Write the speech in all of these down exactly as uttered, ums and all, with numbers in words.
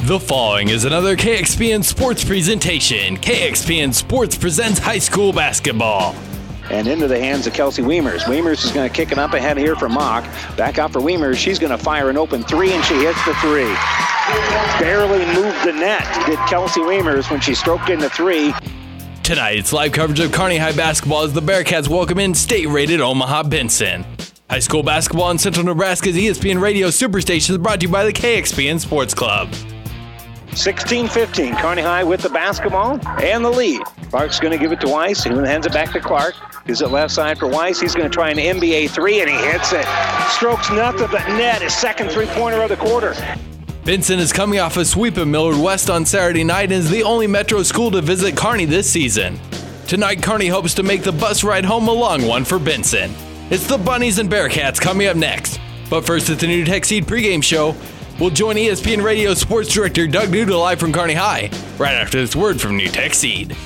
The following is another K X P N Sports presentation. K X P N Sports presents high school basketball. And into the hands of Kelsey Wiemers. Wiemers is going to kick it up ahead here for Mock. Back out for Wiemers. She's going to fire an open three, and she hits the three. Barely moved the net, did Kelsey Wiemers when she stroked in the three. Tonight's live coverage of Kearney High basketball as the Bearcats welcome in state-rated Omaha Benson. High school basketball in Central Nebraska's E S P N Radio Superstation is brought to you by the K X P N Sports Club. sixteen fifteen, Kearney High with the basketball and the lead. Clark's going to give it to Weiss, who hands it back to Clark. Gives it left side for Weiss. He's going to try an N B A three, and he hits it. Strokes nothing but net, his second three-pointer of the quarter. Benson is coming off a sweep of Millard West on Saturday night and is the only Metro school to visit Kearney this season. Tonight, Kearney hopes to make the bus ride home a long one for Benson. It's the Bunnies and Bearcats coming up next. But first, at the New Tech Seed pregame show, we'll join E S P N Radio Sports Director Doug Duda live from Kearney High, right after this word from New Tech Seed.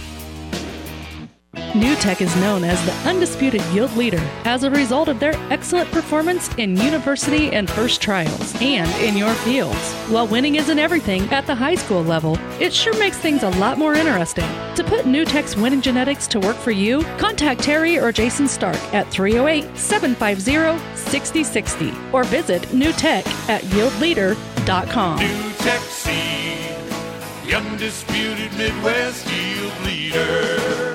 New Tech is known as the undisputed yield leader as a result of their excellent performance in university and first trials and in your fields. While winning isn't everything at the high school level, it sure makes things a lot more interesting. To put New Tech's winning genetics to work for you, contact Terry or Jason Stark at three oh eight, seven five zero, six oh six oh or visit newtech at yield leader dot com. New Tech Seed, the undisputed Midwest yield leader.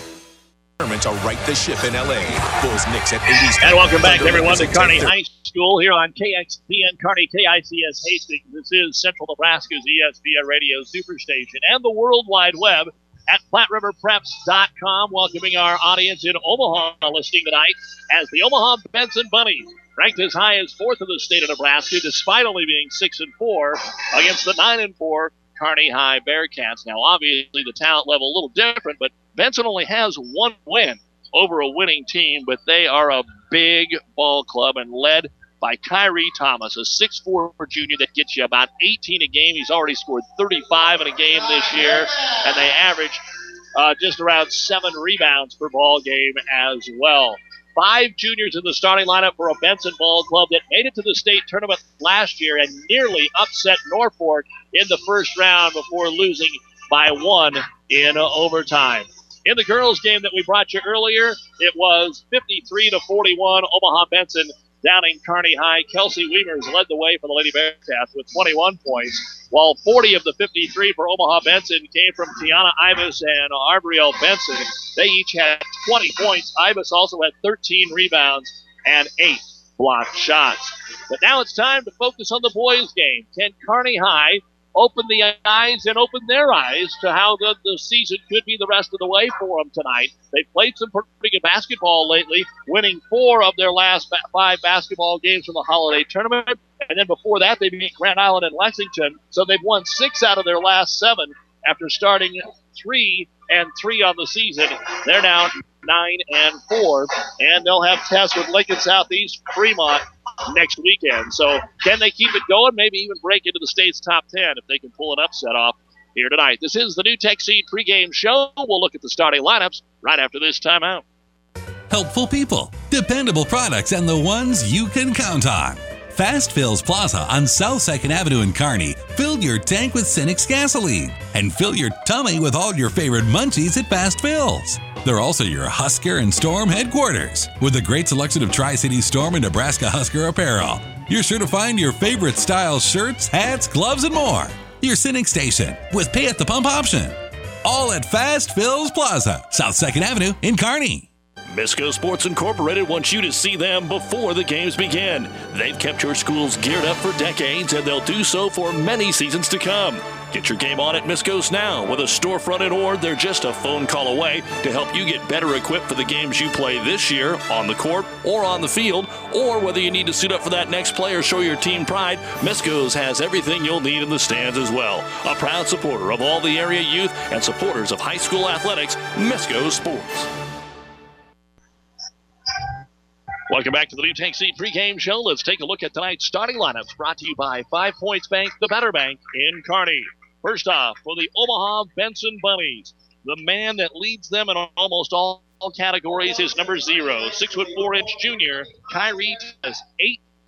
To right the ship in L A. Bulls Knicks at eighty. And welcome back, everyone, to Kearney High School here on K X P N Kearney, K I C S Hastings. This is Central Nebraska's E S P N Radio Superstation and the World Wide Web at Platte River Preps dot com. Welcoming our audience in Omaha listening tonight as the Omaha Benson Bunnies, ranked as high as fourth in the state of Nebraska, despite only being six and four against the nine and four Kearney High Bearcats. Now, obviously, the talent level a little different, but Benson only has one win over a winning team, but they are a big ball club and led by Kyrie Thomas, a six foot four junior that gets you about eighteen a game. He's already scored thirty-five in a game this year, and they average uh, just around seven rebounds per ball game as well. Five juniors in the starting lineup for a Benson ball club that made it to the state tournament last year and nearly upset Norfolk in the first round before losing by one in uh, overtime. In the girls' game that we brought you earlier, it was fifty-three to forty-one, Omaha Benson downing Kearney High. Kelsey Wiemers led the way for the Lady Bearcats with twenty-one points, while forty of the fifty-three for Omaha Benson came from Tiana Ibis and Arbrielle Benson. They each had twenty points. Ibis also had thirteen rebounds and eight blocked shots. But now it's time to focus on the boys' game. Can Kearney High open the eyes and open their eyes to how the, the season could be the rest of the way for them tonight? They've played some pretty good basketball lately, winning four of their last ba- five basketball games from the holiday tournament. And then before that, they beat Grand Island and Lexington. So they've won six out of their last seven after starting three and three on the season. They're now nine and four, and they'll have tests with Lincoln Southeast, Fremont next weekend. So can they keep it going? Maybe even break into the state's top ten if they can pull an upset off here tonight. This is the New Tech Seed pregame show. We'll look at the starting lineups right after this timeout. Helpful people, dependable products, and the ones you can count on. Fast Fills Plaza on South second Avenue in Kearney. Fill your tank with Cenex gasoline and fill your tummy with all your favorite munchies at Fast Fills. They're also your Husker and Storm headquarters with a great selection of Tri-City Storm and Nebraska Husker apparel. You're sure to find your favorite style shirts, hats, gloves, and more. Your Cenex station with pay at the pump option. All at Fast Fills Plaza, South second Avenue in Kearney. Misco Sports Incorporated wants you to see them before the games begin. They've kept your schools geared up for decades, and they'll do so for many seasons to come. Get your game on at Misco's now. With a storefront in Ord, they're just a phone call away to help you get better equipped for the games you play this year on the court or on the field, or whether you need to suit up for that next play or show your team pride, Misco's has everything you'll need in the stands as well. A proud supporter of all the area youth and supporters of high school athletics, Misco Sports. Welcome back to the New Tech Seed pregame show. Let's take a look at tonight's starting lineups brought to you by Five Points Bank, the Better Bank in Kearney. First off, for the Omaha Benson Bunnies, the man that leads them in almost all categories is number zero, six foot four inch junior, Kyrie Thomas, eight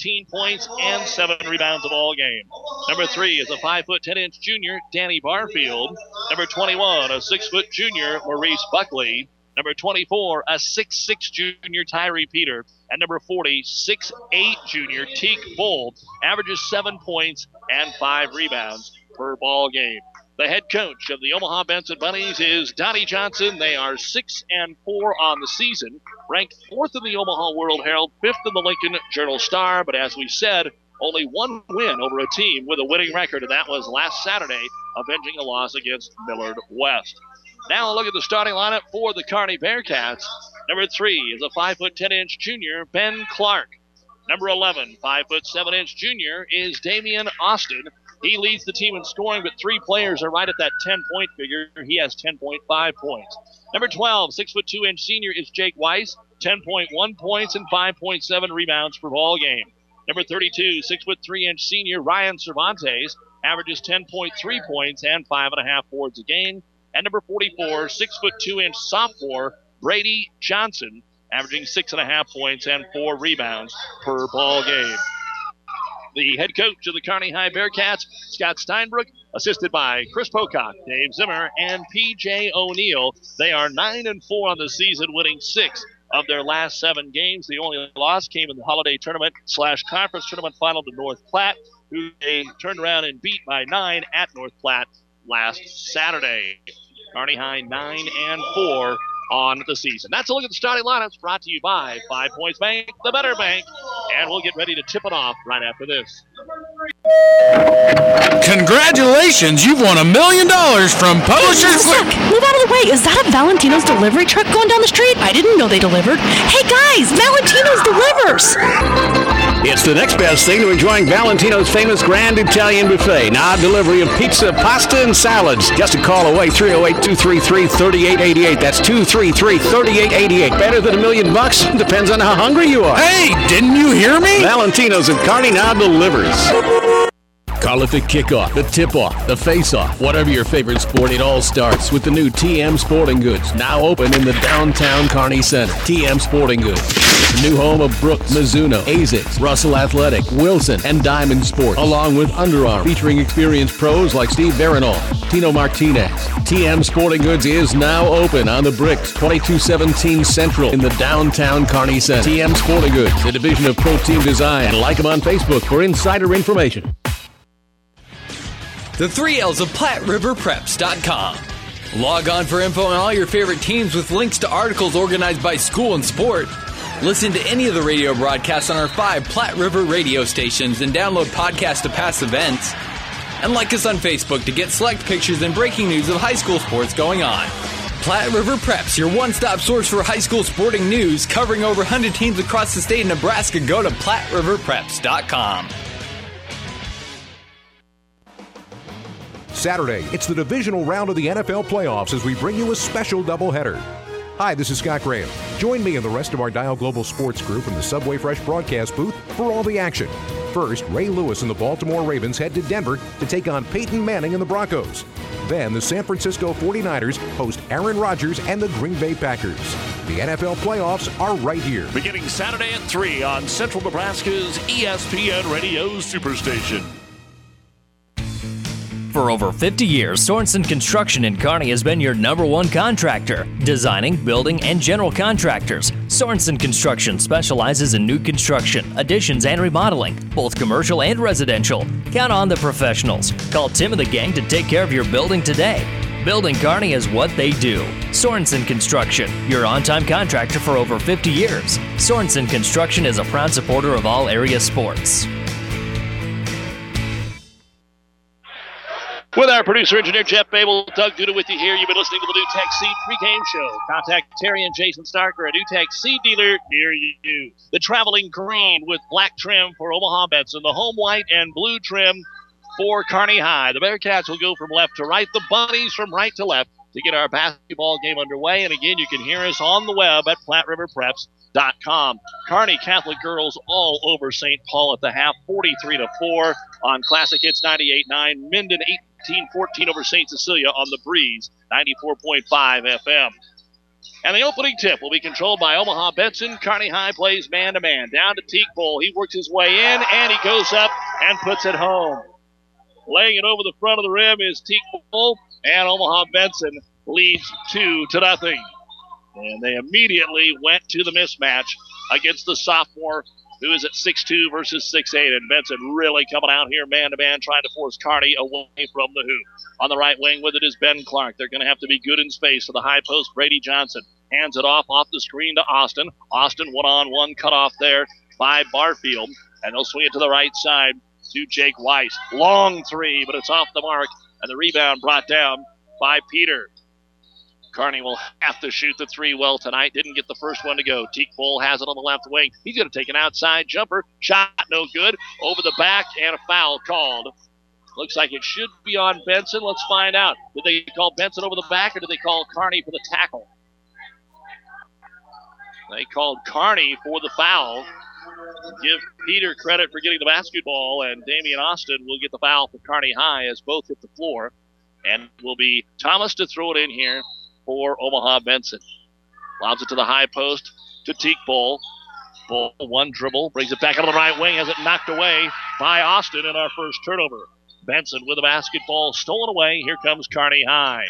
thirteen points and seven rebounds of all game. Number three is a five foot ten inch junior, Danny Barfield. Number twenty-one, a six foot junior, Maurice Buckley. Number twenty-four, a six foot six junior, Tyree Peter. And number forty, six foot eight junior, Teak Bull, averages seven points and five rebounds per ball game. The head coach of the Omaha Benson Bunnies is Donnie Johnson. They are six and four on the season, ranked fourth in the Omaha World Herald, fifth in the Lincoln Journal Star. But as we said, only one win over a team with a winning record, and that was last Saturday, avenging a loss against Millard West. Now a look at the starting lineup for the Kearney Bearcats. Number three is a five foot ten inch junior, Ben Clark. Number eleven, five foot seven inch junior, is Damian Austin. He leads the team in scoring, but three players are right at that ten-point figure. He has ten point five points. Number twelve, six foot two inch senior, is Jake Weiss, ten point one points and five point seven rebounds per ball game. Number thirty-two, six foot three inch senior, Ryan Cervantes, averages ten point three points and five and a half boards a game. And number forty-four, six foot two inch sophomore, Brady Johnson, averaging six and a half points and four rebounds per ball game. The head coach of the Kearney High Bearcats, Scott Steinbrook, assisted by Chris Pocock, Dave Zimmer, and P J O'Neill. They are nine and four on the season, winning six of their last seven games. The only loss came in the holiday tournament slash conference tournament final to North Platte, who they turned around and beat by nine at North Platte last Saturday. Kearney High nine and four on the season. That's a look at the starting lineups, brought to you by Five Points Bank, the better bank. And we'll get ready to tip it off right after this. Congratulations, you've won a million dollars from Publishers. Hey, move out of the way. Is that a Valentino's delivery truck going down the street? I didn't know they delivered. Hey guys, Valentino's delivers. It's the next best thing to enjoying Valentino's famous Grand Italian Buffet. Now delivery of pizza, pasta, and salads. Just a call away, three oh eight, two three three, three eight eight eight. That's two three three, three eight eight eight. Better than a million bucks? Depends on how hungry you are. Hey, didn't you hear me? Valentino's at Kearney now delivers. Call it the kickoff, the tip-off, the face-off. Whatever your favorite sport, it all starts with the new T M Sporting Goods, now open in the downtown Kearney Center. T M Sporting Goods, the new home of Brooks, Mizuno, Asics, Russell Athletic, Wilson, and Diamond Sports, along with Under Armour, featuring experienced pros like Steve Barinol, Tino Martinez. T M Sporting Goods is now open on the Bricks, twenty-two seventeen Central in the downtown Kearney Center. T M Sporting Goods, a division of Pro Team Design. Like them on Facebook for insider information. The three L's of Platte River Preps dot com. Log on for info on all your favorite teams with links to articles organized by school and sport. Listen to any of the radio broadcasts on our five Platte River radio stations and download podcasts to past events. And like us on Facebook to get select pictures and breaking news of high school sports going on. Platte River Preps, your one-stop source for high school sporting news, covering over one hundred teams across the state of Nebraska. Go to Platte River Preps dot com. Saturday, it's the divisional round of the N F L playoffs as we bring you a special doubleheader. Hi, this is Scott Graham. Join me and the rest of our Dial Global Sports group in the Subway Fresh broadcast booth for all the action. First, Ray Lewis and the Baltimore Ravens head to Denver to take on Peyton Manning and the Broncos. Then the San Francisco forty-niners host Aaron Rodgers and the Green Bay Packers. The N F L playoffs are right here. Beginning Saturday at three on Central Nebraska's E S P N Radio Superstation. For over fifty years, Sorensen Construction in Kearney has been your number one contractor. Designing, building, and general contractors. Sorensen Construction specializes in new construction, additions, and remodeling, both commercial and residential. Count on the professionals. Call Tim and the gang to take care of your building today. Building Kearney is what they do. Sorensen Construction, your on-time contractor for over fifty years. Sorensen Construction is a proud supporter of all area sports. With our producer engineer Jeff Babel, Doug Duda with you here. You've been listening to the NewTek Seed pregame show. Contact Terry and Jason Starker, a NewTek Seed dealer near you. The traveling green with black trim for Omaha Benson. The home white and blue trim for Kearney High. The Bearcats will go from left to right. The Bunnies from right to left to get our basketball game underway. And again, you can hear us on the web at Platte River Preps dot com. Kearney Catholic girls all over Saint Paul at the half, forty-three to four on Classic Hits ninety-eight nine. Minden eighteen fourteen over Saint Cecilia on the Breeze, ninety-four point five F M. And the opening tip will be controlled by Omaha Benson. Kearney High plays man-to-man. Down to Teak Bull. He works his way in, and he goes up and puts it home. Laying it over the front of the rim is Teak Bull, and Omaha Benson leads two to nothing. And they immediately went to the mismatch against the sophomore, who is at six two versus six eight. And Benson really coming out here man-to-man, trying to force Kearney away from the hoop. On the right wing with it is Ben Clark. They're going to have to be good in space to the high post. Brady Johnson hands it off off the screen to Austin. Austin one-on-one cut off there by Barfield. And they'll swing it to the right side to Jake Weiss. Long three, but it's off the mark. And the rebound brought down by Peter. Kearney will have to shoot the three well tonight. Didn't get the first one to go. Teak Bull has it on the left wing. He's going to take an outside jumper. Shot no good. Over the back and a foul called. Looks like it should be on Benson. Let's find out. Did they call Benson over the back or did they call Kearney for the tackle? They called Kearney for the foul. Give Peter credit for getting the basketball, and Damian Austin will get the foul for Kearney High as both hit the floor. And it will be Thomas to throw it in here for Omaha Benson. Lobs it to the high post to Teak Bull. Bull, one dribble, brings it back out of the right wing, has it knocked away by Austin in our first turnover. Benson with the basketball stolen away. Here comes Kearney High.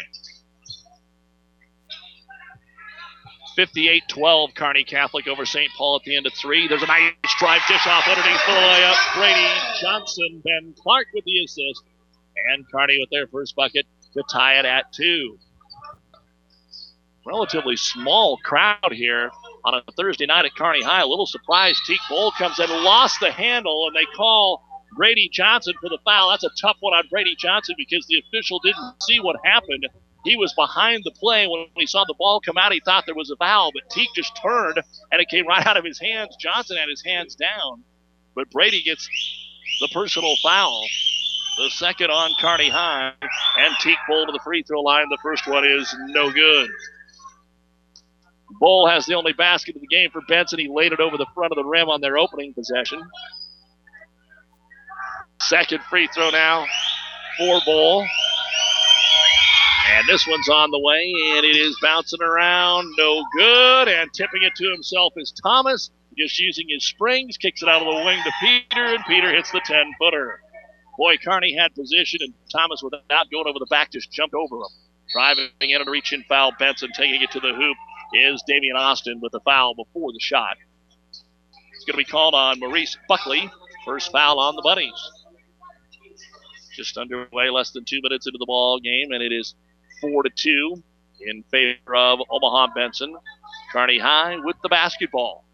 fifty-eight twelve Kearney Catholic over Saint Paul at the end of three. There's a nice drive dish off underneath for the layup. Brady Johnson, Ben Clark with the assist. And Kearney with their first bucket to tie it at two. Relatively small crowd here on a Thursday night at Kearney High. A little surprised Teak Bull comes in, lost the handle, and they call Brady Johnson for the foul. That's a tough one on Brady Johnson because the official didn't see what happened. He was behind the play. When he saw the ball come out, he thought there was a foul, but Teak just turned, and it came right out of his hands. Johnson had his hands down, but Brady gets the personal foul. The second on Kearney High, and Teak Bull to the free throw line. The first one is no good. Bull has the only basket of the game for Benson. He laid it over the front of the rim on their opening possession. Second free throw now for Bull. And this one's on the way, and it is bouncing around. No good. And tipping it to himself is Thomas. Just using his springs, kicks it out of the wing to Peter, and Peter hits the ten-footer. Boy, Kearney had position, and Thomas, without going over the back, just jumped over him. Driving in and reaching foul, Benson taking it to the hoop is Damian Austin with the foul before the shot. It's going to be called on Maurice Buckley. First foul on the Bunnies. Just underway, less than two minutes into the ball game, and it is four to two in favor of Omaha Benson. Kearney High with the basketball.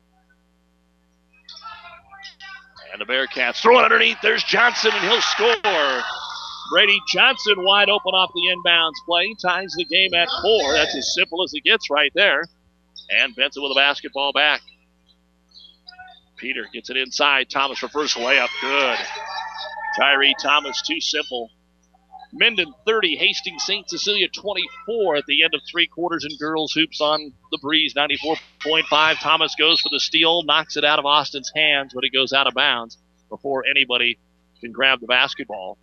And the Bearcats throw it underneath. There's Johnson, and he'll score. Brady Johnson wide open off the inbounds play. Ties the game at four. That's as simple as it gets right there. And Benson with the basketball back. Peter gets it inside. Thomas for first layup. Good. Tyree Thomas, too simple. Minden thirty, Hastings Saint Cecilia twenty-four at the end of three quarters in girls hoops on the Breeze ninety-four point five. Thomas goes for the steal, knocks it out of Austin's hands, but it goes out of bounds before anybody can grab the basketball.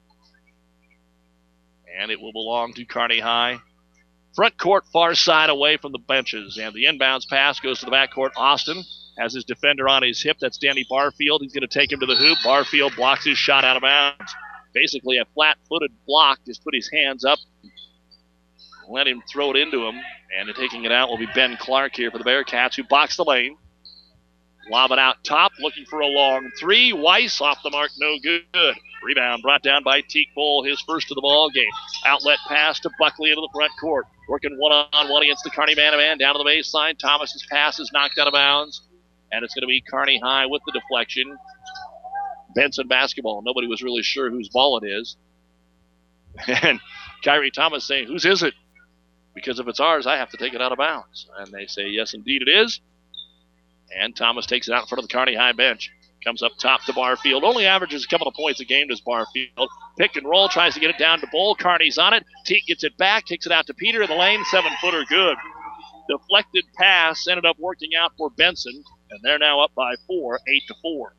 And it will belong to Kearney High. Front court, far side away from the benches. And the inbounds pass goes to the backcourt. Austin has his defender on his hip. That's Danny Barfield. He's going to take him to the hoop. Barfield blocks his shot out of bounds. Basically a flat-footed block. Just put his hands up. Let him throw it into him. And taking it out will be Ben Clark here for the Bearcats, who box the lane. Lob it out top, looking for a long three. Weiss off the mark, no good. Rebound brought down by Teak Bull, his first of the ball game. Outlet pass to Buckley into the front court. Working one-on-one against the Kearney man-to-man down to the baseline. Thomas's pass is knocked out of bounds. And it's going to be Kearney High with the deflection. Benson basketball. Nobody was really sure whose ball it is. And Kyrie Thomas saying, whose is it? Because if it's ours, I have to take it out of bounds. And they say, yes, indeed it is. And Thomas takes it out in front of the Kearney High bench. Comes up top to Barfield. Only averages a couple of points a game does Barfield. Pick and roll, tries to get it down to Bull. Kearney's on it. Teak gets it back, kicks it out to Peter in the lane. Seven-footer good. Deflected pass ended up working out for Benson. And they're now up by four, eight to four.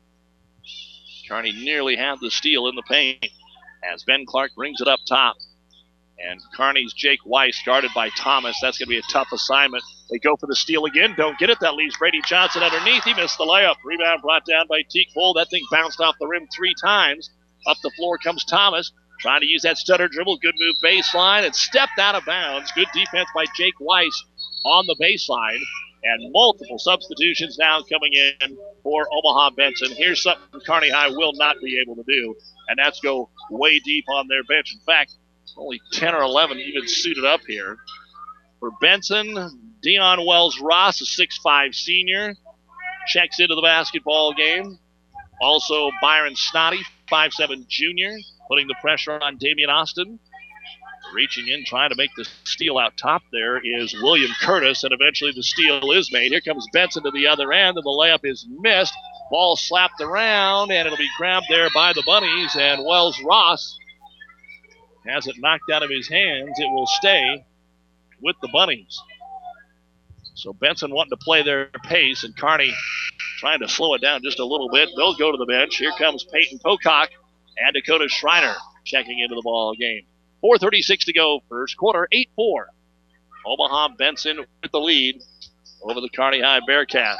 Kearney nearly had the steal in the paint as Ben Clark brings it up top. And Kearney's Jake Weiss guarded by Thomas. That's going to be a tough assignment. They go for the steal again. Don't get it. That leaves Brady Johnson underneath. He missed the layup. Rebound brought down by Teak Bull. That thing bounced off the rim three times. Up the floor comes Thomas. Trying to use that stutter dribble. Good move baseline. And stepped out of bounds. Good defense by Jake Weiss on the baseline. And multiple substitutions now coming in for Omaha Benson. Here's something Kearney High will not be able to do. And that's go way deep on their bench. In fact, only ten or eleven even suited up here. For Benson, Dion Wells-Ross, a six five senior, checks into the basketball game. Also, Byron Snoddy, five seven junior, putting the pressure on Damian Austin. Reaching in, trying to make the steal out top there is William Curtis, and eventually the steal is made. Here comes Benson to the other end, and the layup is missed. Ball slapped around, and it'll be grabbed there by the Bunnies, and Wells-Ross has it knocked out of his hands. It will stay with the Bunnies. So Benson wanting to play their pace, and Kearney trying to slow it down just a little bit. They'll go to the bench. Here comes Peyton Pocock and Dakota Schreiner checking into the ball game. four thirty-six to go, first quarter, eight four. Omaha Benson with the lead over the Kearney High Bearcats.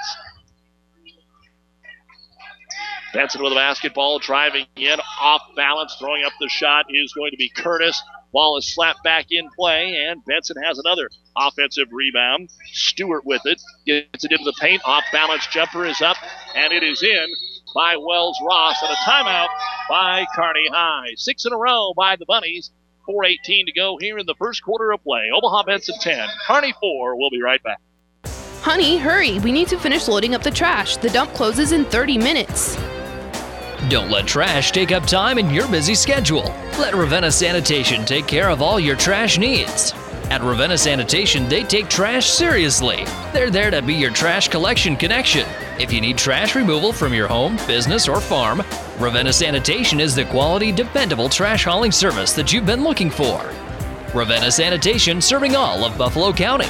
Benson with the basketball, driving in, off balance, throwing up the shot is going to be Curtis. Ball is slapped back in play, and Benson has another offensive rebound. Stewart with it, gets it into the paint, off balance jumper is up, and it is in by Wells-Ross, and a timeout by Kearney High. Six in a row by the Bunnies. four eighteen to go here in the first quarter of play. Omaha Benson ten, Kearney four. We'll be right back. Honey, hurry. We need to finish loading up the trash. The dump closes in thirty minutes. Don't let trash take up time in your busy schedule. Let Ravenna Sanitation take care of all your trash needs. At Ravenna Sanitation, they take trash seriously. They're there to be your trash collection connection. If you need trash removal from your home, business, or farm, Ravenna Sanitation is the quality, dependable trash hauling service that you've been looking for. Ravenna Sanitation, serving all of Buffalo County.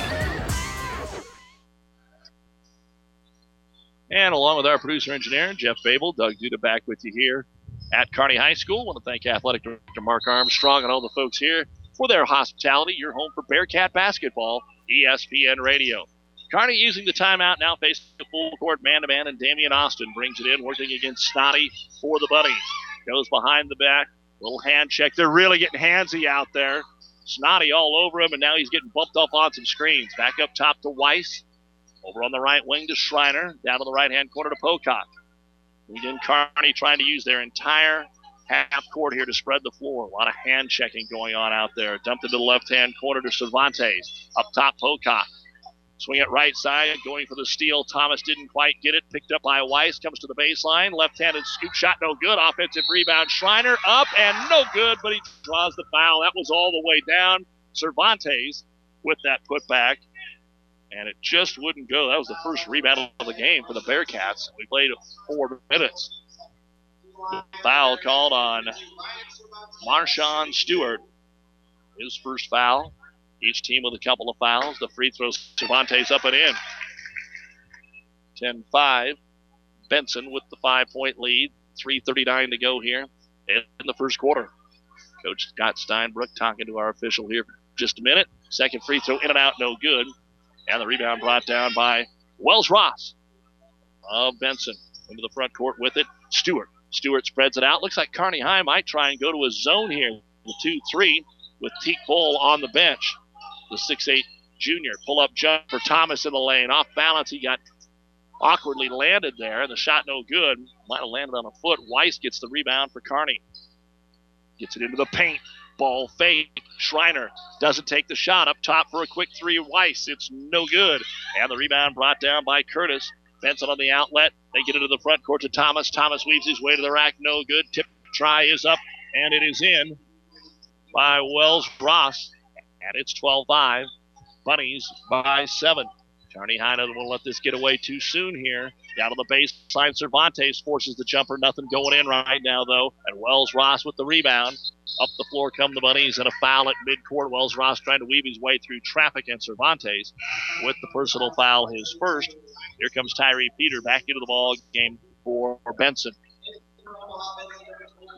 And along with our producer engineer, Jeff Babel, Doug Duda back with you here at Kearney High School. I want to thank Athletic Director Mark Armstrong and all the folks here for their hospitality. Your home for Bearcat basketball, E S P N Radio. Kearney using the timeout, now facing the full court man-to-man, and Damian Austin brings it in, working against Snoddy for the Bunnies. Goes behind the back, little hand check. They're really getting handsy out there. Snoddy all over him, and now he's getting bumped off on some screens. Back up top to Weiss. Over on the right wing to Schreiner. Down to the right-hand corner to Pocock. Again, Kearney trying to use their entire half court here to spread the floor. A lot of hand checking going on out there. Dumped into the left-hand corner to Cervantes. Up top, Pocock. Swing it right side, going for the steal. Thomas didn't quite get it. Picked up by Weiss. Comes to the baseline. Left-handed scoop shot, no good. Offensive rebound. Schreiner up and no good, but he draws the foul. That was all the way down. Cervantes with that putback. And it just wouldn't go. That was the first rebound of the game for the Bearcats. We played four minutes. Foul called on Marshawn Stewart. His first foul. Each team with a couple of fouls. The free throw, Cervantes up and in. ten five. Benson with the five-point lead. three thirty-nine to go here in the first quarter. Coach Scott Steinbrook talking to our official here for just a minute. Second free throw in and out, no good. And the rebound brought down by Wells-Ross of Benson. Into the front court with it. Stewart. Stewart spreads it out. Looks like Kearney High might try and go to a zone here. The two three with Teak Bull on the bench. The six eight junior. Pull-up jump for Thomas in the lane. Off balance, he got awkwardly landed there. The shot no good. Might have landed on a foot. Weiss gets the rebound for Kearney. Gets it into the paint. Ball fake. Schreiner doesn't take the shot. Up top for a quick three. Weiss. It's no good. And the rebound brought down by Curtis. Benson on the outlet. They get into the front court to Thomas. Thomas weaves his way to the rack. No good. Tip try is up. And it is in by Wells-Ross. And it's twelve five. Bunnies by seven. Kearney High doesn't want to let this get away too soon here. Down to the baseline, Cervantes forces the jumper. Nothing going in right now, though. And Wells-Ross with the rebound. Up the floor come the Bunnies, and a foul at midcourt. Wells-Ross trying to weave his way through traffic, and Cervantes with the personal foul, his first. Here comes Tyree Peter back into the ball game for Benson.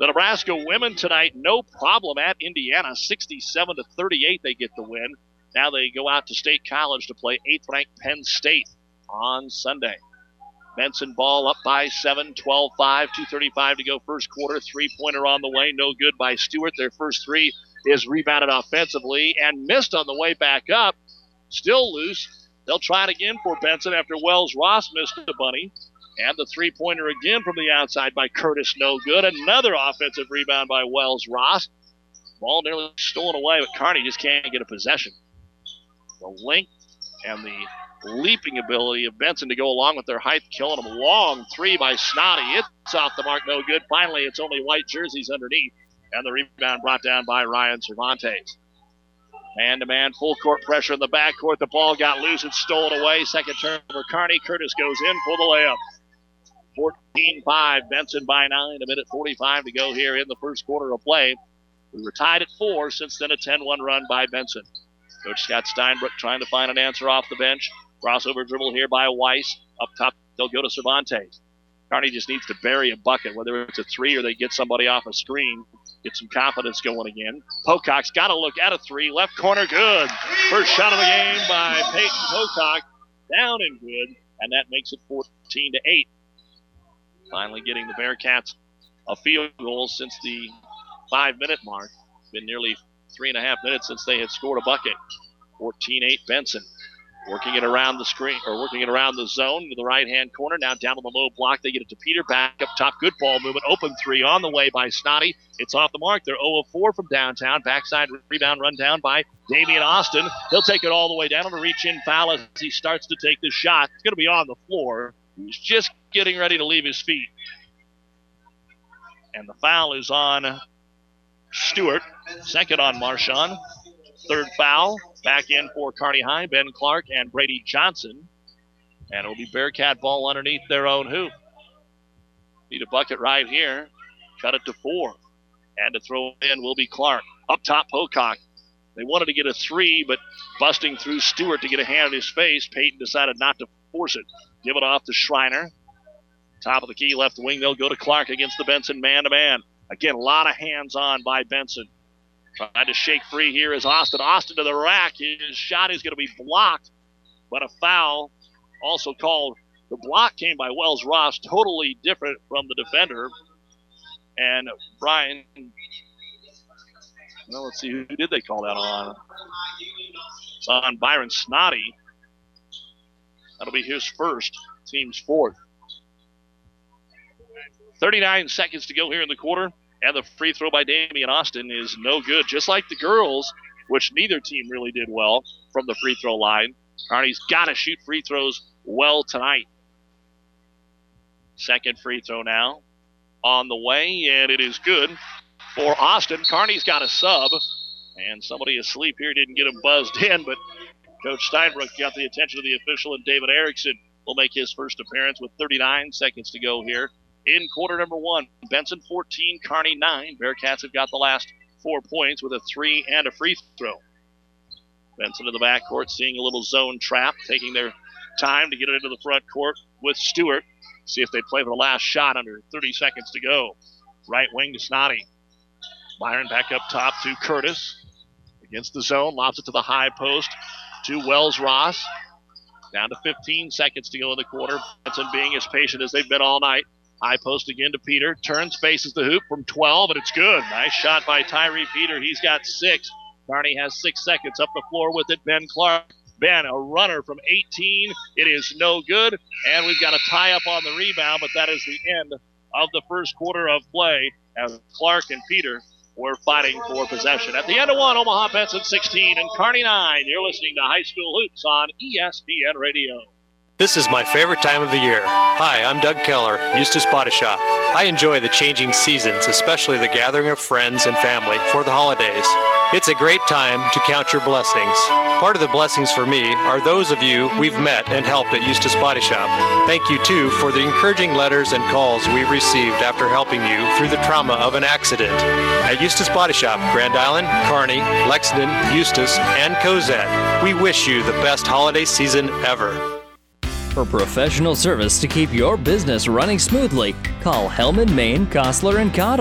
The Nebraska women tonight, no problem at Indiana. sixty-seven to thirty-eight, they get the win. Now they go out to State College to play eighth-ranked Penn State on Sunday. Benson ball up by seven, twelve five, two thirty-five to go first quarter. Three-pointer on the way, no good by Stewart. Their first three is rebounded offensively and missed on the way back up. Still loose. They'll try it again for Benson after Wells Ross missed the bunny. And the three-pointer again from the outside by Curtis, no good. Another offensive rebound by Wells Ross. Ball nearly stolen away, but Kearney just can't get a possession. The length and the leaping ability of Benson to go along with their height, killing them. Long three by Snoddy. It's off the mark, no good. Finally, it's only white jerseys underneath. And the rebound brought down by Ryan Cervantes. Man-to-man, full court pressure in the backcourt. The ball got loose and stolen away. Second turnover, Kearney. Curtis goes in for the layup. fourteen five, Benson by nine. A minute forty-five to go here in the first quarter of play. We were tied at four. Since then, a ten one run by Benson. Coach Scott Steinbrook trying to find an answer off the bench. Crossover dribble here by Weiss. Up top, they'll go to Cervantes. Kearney just needs to bury a bucket, whether it's a three or they get somebody off a screen. Get some confidence going again. Pocock's got to look at a three. Left corner, good. First shot of the game by Peyton Pocock. Down and good. And that makes it fourteen to eight. Finally getting the Bearcats a field goal since the five-minute mark. Been nearly three and a half minutes since they had scored a bucket. fourteen eight Benson. Working it around the screen, or working it around the zone to the right-hand corner. Now down on the low block. They get it to Peter. Back up top. Good ball movement. Open three on the way by Snoddy. It's off the mark. They're zero of four from downtown. Backside rebound run down by Damian Austin. He'll take it all the way down on a reach-in foul as he starts to take the shot. It's going to be on the floor. He's just getting ready to leave his feet. And the foul is on Stewart. Second on Marchand. Third foul. Back in for Kearney High, Ben Clark and Brady Johnson. And it'll be Bearcat ball underneath their own hoop. Need a bucket right here. Cut it to four. And to throw in will be Clark. Up top, Pocock. They wanted to get a three, but busting through Stewart to get a hand in his face. Peyton decided not to force it. Give it off to Schreiner. Top of the key, left wing. They'll go to Clark against the Benson man-to-man. Again, a lot of hands on by Benson. Trying to shake free here is Austin. Austin to the rack. His shot is going to be blocked, but a foul also called. The block came by Wells Ross, totally different from the defender. And Brian, well, let's see, who did they call that on? It's on Byron Snoddy. That'll be his first, team's fourth. thirty-nine seconds to go here in the quarter. And the free throw by Damian Austin is no good. Just like the girls, which neither team really did well from the free throw line. Kearney's got to shoot free throws well tonight. Second free throw now on the way, and it is good for Austin. Kearney's got a sub, and somebody asleep here didn't get him buzzed in, but Coach Steinbrook got the attention of the official, and David Erickson will make his first appearance with thirty-nine seconds to go here. In quarter number one, Benson fourteen, Kearney nine. Bearcats have got the last four points with a three and a free throw. Benson to the backcourt, seeing a little zone trap, taking their time to get it into the front court with Stewart. See if they play for the last shot under thirty seconds to go. Right wing to Snoddy. Byron back up top to Curtis. Against the zone, lobs it to the high post to Wells Ross. Down to fifteen seconds to go in the quarter. Benson being as patient as they've been all night. High post again to Peter. Turns, faces the hoop from twelve, and it's good. Nice shot by Tyree Peter. He's got six. Kearney has six seconds. Up the floor with it, Ben Clark. Ben, a runner from eighteen. It is no good, and we've got a tie-up on the rebound, but that is the end of the first quarter of play as Clark and Peter were fighting for possession. At the end of one, Omaha Benson sixteen and Kearney nine. You're listening to High School Hoops on E S P N Radio. This is my favorite time of the year. Hi, I'm Doug Keller, Eustis Body Shop. I enjoy the changing seasons, especially the gathering of friends and family for the holidays. It's a great time to count your blessings. Part of the blessings for me are those of you we've met and helped at Eustis Body Shop. Thank you, too, for the encouraging letters and calls we've received after helping you through the trauma of an accident. At Eustis Body Shop, Grand Island, Kearney, Lexington, Eustis, and Cozad, we wish you the best holiday season ever. For professional service to keep your business running smoothly, call Hellman, Maine, Kostler, and Cottle.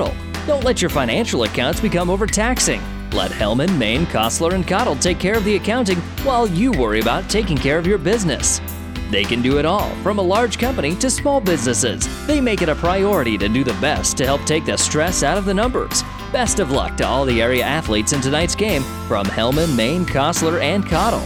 Don't let your financial accounts become overtaxing. Let Hellman, Main, Kostler, and Cottle take care of the accounting while you worry about taking care of your business. They can do it all, from a large company to small businesses. They make it a priority to do the best to help take the stress out of the numbers. Best of luck to all the area athletes in tonight's game from Hellman, Main, Kostler, and Cottle.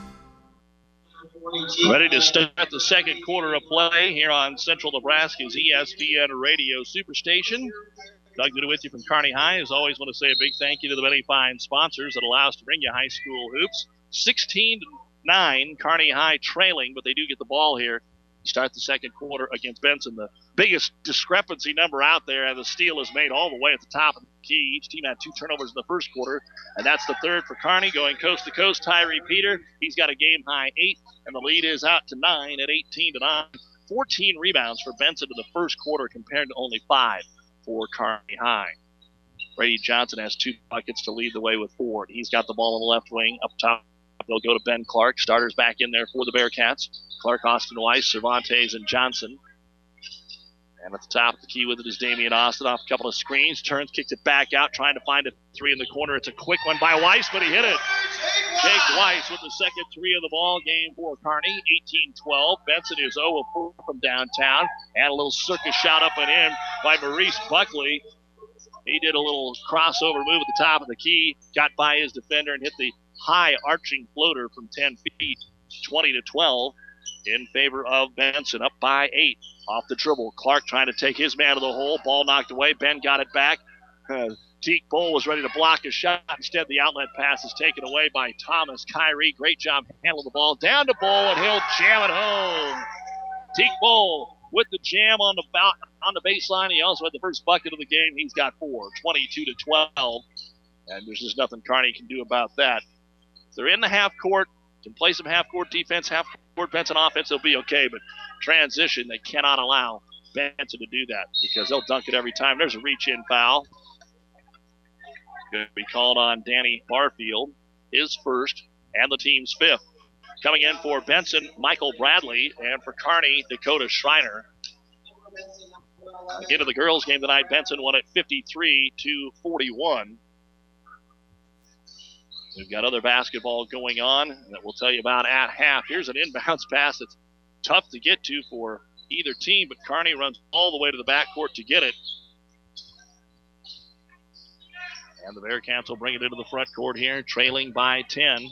Ready to start the second quarter of play here on Central Nebraska's E S P N Radio Superstation. Doug Duda with you from Kearney High. As always, want to say a big thank you to the many fine sponsors that allow us to bring you high school hoops. sixteen to nine, Kearney High trailing, but they do get the ball here to start the second quarter against Benson. The biggest discrepancy number out there, and the steal is made all the way at the top of the key. Each team had two turnovers in the first quarter, and that's the third for Kearney. Going coast to coast, Tyree Peter. He's got a game-high eight, and the lead is out to nine at eighteen to nine. fourteen rebounds for Benson in the first quarter compared to only five for Kearney High. Brady Johnson has two buckets to lead the way with Ford. He's got the ball on the left wing. Up top, they'll go to Ben Clark. Starters back in there for the Bearcats. Clark, Austin Weiss, Cervantes, and Johnson. And at the top of the key with it is Damian Austin off a couple of screens. Turns, kicks it back out, trying to find a three in the corner. It's a quick one by Weiss, but he hit it. Jake Weiss with the second three of the ball game for Kearney, eighteen twelve. Benson is oh of four from downtown. And a little circus shot up and in by Maurice Buckley. He did a little crossover move at the top of the key, got by his defender and hit the high arching floater from ten feet, twenty to twelve in favor of Benson, up by eight. Off the dribble, Clark trying to take his man to the hole. Ball knocked away. Ben got it back. Uh, Teak Bull was ready to block his shot. Instead, the outlet pass is taken away by Thomas Kyrie. Great job handling the ball. Down to Bull, and he'll jam it home. Teak Bull with the jam on the on the baseline. He also had the first bucket of the game. He's got four, twenty-two to twelve. And there's just nothing Kearney can do about that. If they're in the half court, can play some half court defense, half court Benson offense, they'll be okay. But transition, they cannot allow Benson to do that because they'll dunk it every time. There's a reach-in foul. Going to be called on Danny Barfield, his first and the team's fifth. Coming in for Benson, Michael Bradley, and for Kearney, Dakota Schreiner. Into the girls' game tonight, Benson won it fifty-three to forty-one. We've got other basketball going on that we'll tell you about at half. Here's an inbounds pass that's tough to get to for either team, but Kearney runs all the way to the backcourt to get it. And the Bearcats will bring it into the front court here, trailing by ten.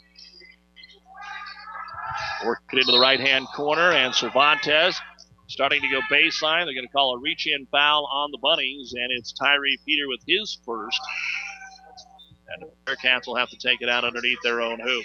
Work it into the right-hand corner, and Cervantes starting to go baseline. They're going to call a reach-in foul on the Bunnies, and it's Tyree Peter with his first. And the Bearcats will have to take it out underneath their own hoop.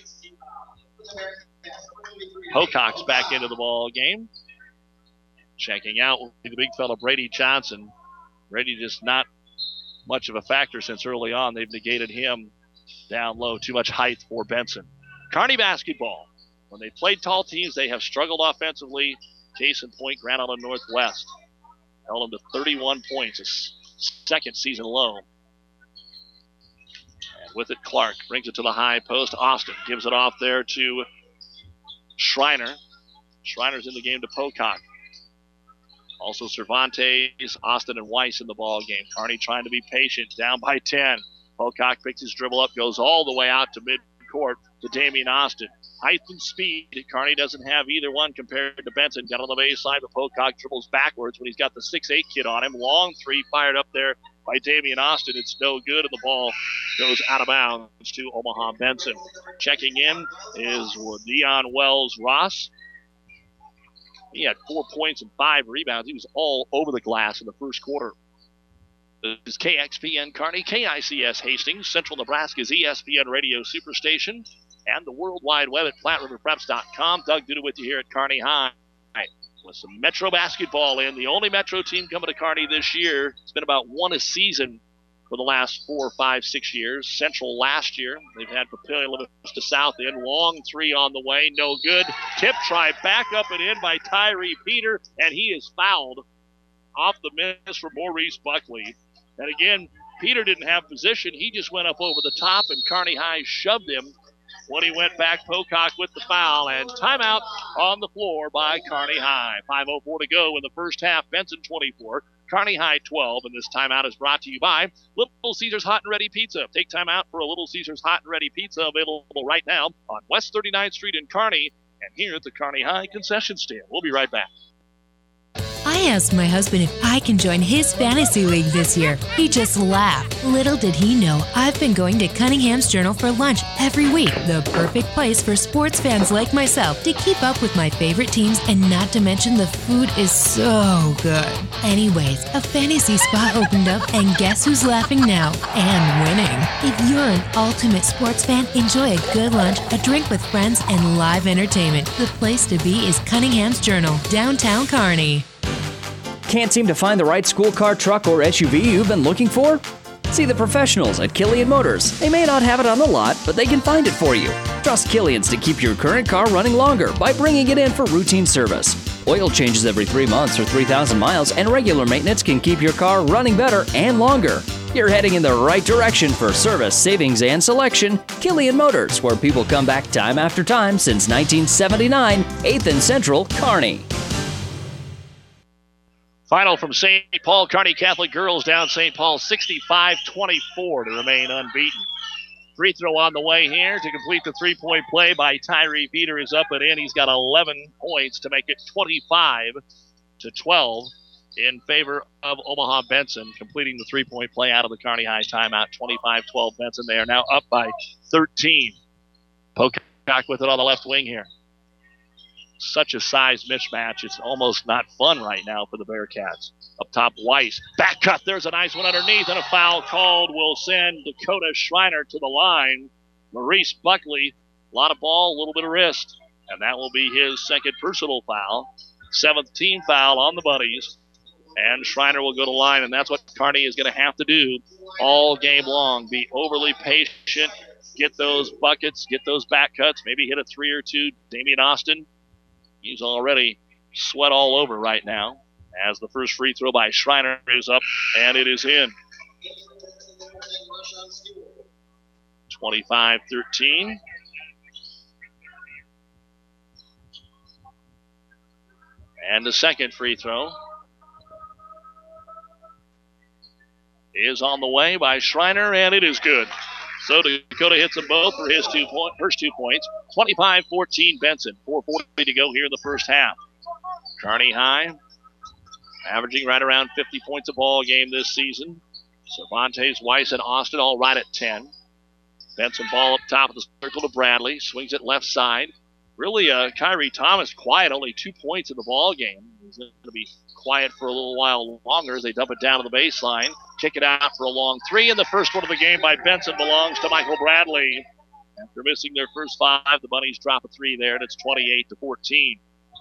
Pocock's back into the ball game. Checking out will be the big fella Brady Johnson. Brady just not much of a factor since early on. They've negated him down low. Too much height for Benson. Kearney basketball. When they played tall teams, they have struggled offensively. Case in point, Grand Island Northwest held them to thirty-one points, a second season low. And with it, Clark brings it to the high post. Austin gives it off there to Schreiner. Schreiner's in the game to Pocock. Also Cervantes, Austin, and Weiss in the ball game. Kearney trying to be patient, down by ten. Pocock picks his dribble up, goes all the way out to midcourt to Damian Austin. Height and speed, Kearney doesn't have either one compared to Benson. Got on the baseline, but Pocock dribbles backwards when he's got the six eight kid on him. Long three fired up there by Damian Austin. It's no good, and the ball goes out of bounds to Omaha Benson. Checking in is Dion Wells-Ross. He had four points and five rebounds. He was all over the glass in the first quarter. This is K X P N Kearney, K I C S Hastings, Central Nebraska's E S P N Radio Superstation, and the World Wide Web at Platte River Preps dot com. Doug Duda with you here at Kearney High with some Metro basketball in. The only Metro team coming to Kearney this year. It's been about one a season for the last four, five, six years. Central last year, they've had Papillion to South End. Long three on the way, no good. Tip try back up and in by Tyree Peter, and he is fouled off the miss for Maurice Buckley. And again, Peter didn't have position. He just went up over the top, and Kearney High shoved him when he went back. Pocock with the foul, and timeout on the floor by Kearney High. five oh four to go in the first half. Benson twenty-four, Kearney High twelve, and this timeout is brought to you by Little Caesars Hot and Ready Pizza. Take time out for a Little Caesars Hot and Ready Pizza, available right now on West thirty-ninth Street in Kearney and here at the Kearney High concession stand. We'll be right back. I asked my husband if I can join his fantasy league this year. He just laughed. Little did he know, I've been going to Cunningham's Journal for lunch every week. The perfect place for sports fans like myself to keep up with my favorite teams, and not to mention the food is so good. Anyways, a fantasy spot opened up, and guess who's laughing now and winning? If you're an ultimate sports fan, enjoy a good lunch, a drink with friends, and live entertainment. The place to be is Cunningham's Journal, downtown Kearney. Can't seem to find the right school car, truck, or S U V you've been looking for? See the professionals at Killian Motors. They may not have it on the lot, but they can find it for you. Trust Killian's to keep your current car running longer by bringing it in for routine service. Oil changes every three months or three thousand miles, and regular maintenance can keep your car running better and longer. You're heading in the right direction for service, savings, and selection. Killian Motors, where people come back time after time since nineteen seventy-nine, eighth and Central, Kearney. Final from Saint Paul. Kearney Catholic girls down Saint Paul sixty-five twenty-four to remain unbeaten. Free throw on the way here to complete the three-point play by Tyree Peter is up and in. He's got eleven points to make it twenty-five to twelve in favor of Omaha Benson, completing the three-point play out of the Kearney High timeout. twenty-five twelve Benson. They are now up by thirteen. Pocock with it on the left wing here. Such a size mismatch. It's almost not fun right now for the Bearcats. Up top, Weiss. Back cut. There's a nice one underneath, and a foul called will send Dakota Schreiner to the line. Maurice Buckley, a lot of ball, a little bit of wrist, and that will be his second personal foul. Seventh team foul on the Buddies, and Schreiner will go to line, and that's what Kearney is going to have to do all game long. Be overly patient, get those buckets, get those back cuts, maybe hit a three or two. Damian Austin, he's already sweat all over right now as the first free throw by Schreiner is up, and it is in. twenty-five thirteen. And the second free throw is on the way by Schreiner, and it is good. So Dakota hits them both for his two point, first two points. twenty-five fourteen Benson. four forty to go here in the first half. Kearney High averaging right around fifty points a ball game this season. Cervantes, Weiss, and Austin all right at ten. Benson ball up top of the circle to Bradley. Swings it left side. Really, uh, Kyrie Thomas quiet, only two points in the ball game. He's going to be quiet for a little while longer as they dump it down to the baseline. Kick it out for a long three, and the first one of the game by Benson belongs to Michael Bradley. After missing their first five, the Bunnies drop a three there, and it's twenty-eight to fourteen.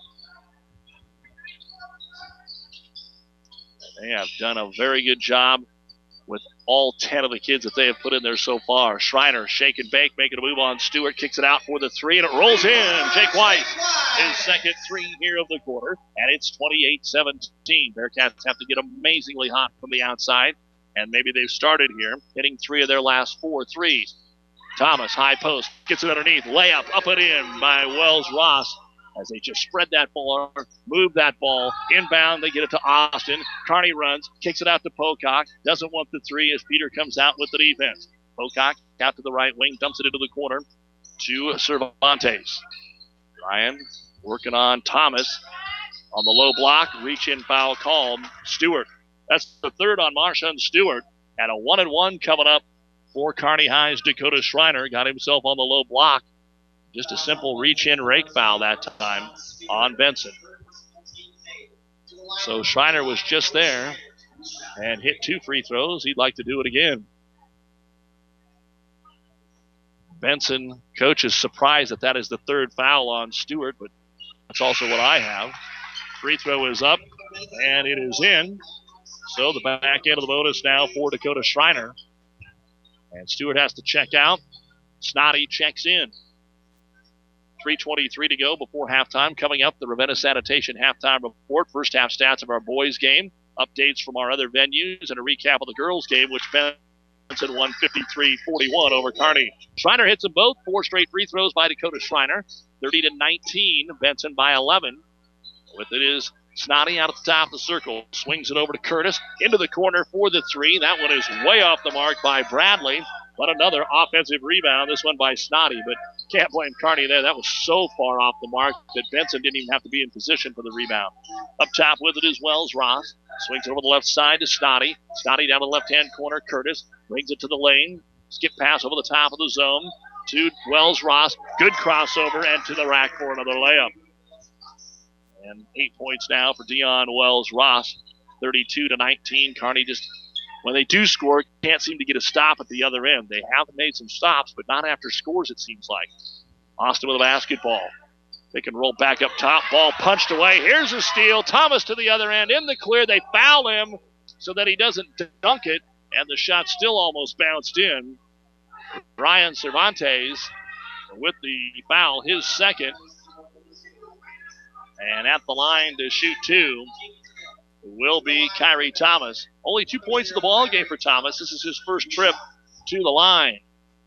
They have done a very good job with all ten of the kids that they have put in there so far. Schreiner, shake and bake, making a move on Stewart, kicks it out for the three, and it rolls in. Jake Weiss, his second three here of the quarter, and it's twenty-eight seventeen. Bearcats have to get amazingly hot from the outside, and maybe they've started here, hitting three of their last four threes. Thomas, high post, gets it underneath, layup, up and in by Wells Ross, as they just spread that ball, move that ball, inbound, they get it to Austin. Kearney runs, kicks it out to Pocock, doesn't want the three as Peter comes out with the defense. Pocock out to the right wing, dumps it into the corner to Cervantes. Ryan working on Thomas on the low block, reach-in foul called. Stewart, that's the third on Marshawn Stewart, and a one and one coming up for Kearney High's Dakota Schreiner. Got himself on the low block. Just a simple reach-in rake foul that time on Benson. So Schreiner was just there and hit two free throws. He'd like to do it again. Benson, coach, is surprised that that is the third foul on Stewart, but that's also what I have. Free throw is up, and it is in. So the back end of the bonus now for Dakota Schreiner. And Stewart has to check out. Snoddy checks in. three twenty-three to go before halftime. Coming up, the Ravenna Sanitation halftime report. First half stats of our boys game. Updates from our other venues and a recap of the girls game, which Benson won fifty-three forty-one over Kearney. Schreiner hits them both. Four straight free throws by Dakota Schreiner. thirty to nineteen. Benson by eleven. With it is Snoddy out at the top of the circle. Swings it over to Curtis. Into the corner for the three. That one is way off the mark by Bradley. But another offensive rebound. This one by Snoddy. But can't blame Kearney there. That was so far off the mark that Benson didn't even have to be in position for the rebound. Up top with it as well as Ross. Swings it over the left side to Snoddy. Snoddy down to the left-hand corner. Curtis brings it to the lane. Skip pass over the top of the zone to Wells Ross. Good crossover and to the rack for another layup. And eight points now for Dion Wells Ross. thirty-two to nineteen. Kearney just, when they do score, can't seem to get a stop at the other end. They have made some stops, but not after scores, it seems like. Austin with a basketball. They can roll back up top. Ball punched away. Here's a steal. Thomas to the other end. In the clear. They foul him so that he doesn't dunk it. And the shot still almost bounced in. Ryan Cervantes with the foul, his second. And at the line to shoot two will be Kyrie Thomas. Only two points in the ball game for Thomas. This is his first trip to the line.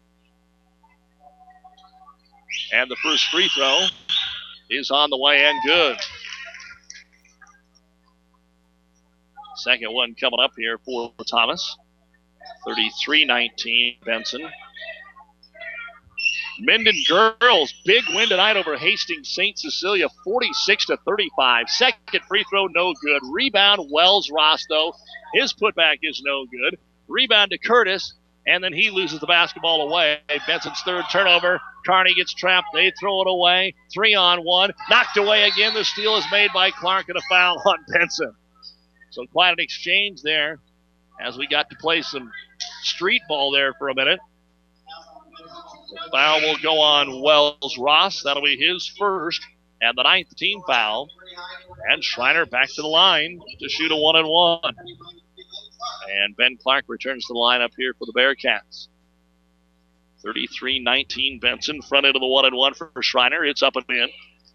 And the first free throw is on the way and good. Second one coming up here for Thomas. thirty-three nineteen Benson. Minden girls, big win tonight over Hastings Saint Cecilia, forty-six to thirty-five. Second free throw, no good. Rebound, Wells Ross, though. His putback is no good. Rebound to Curtis, and then he loses the basketball away. Benson's third turnover. Kearney gets trapped. They throw it away. Three on one. Knocked away again. The steal is made by Clark and a foul on Benson. So quite an exchange there as we got to play some street ball there for a minute. The foul will go on Wells Ross. That'll be his first and the ninth team foul. And Schreiner back to the line to shoot a one and one. And Ben Clark returns to the line up here for the Bearcats. thirty-three nineteen Benson, front end of the one and one for Schreiner. It's up and in.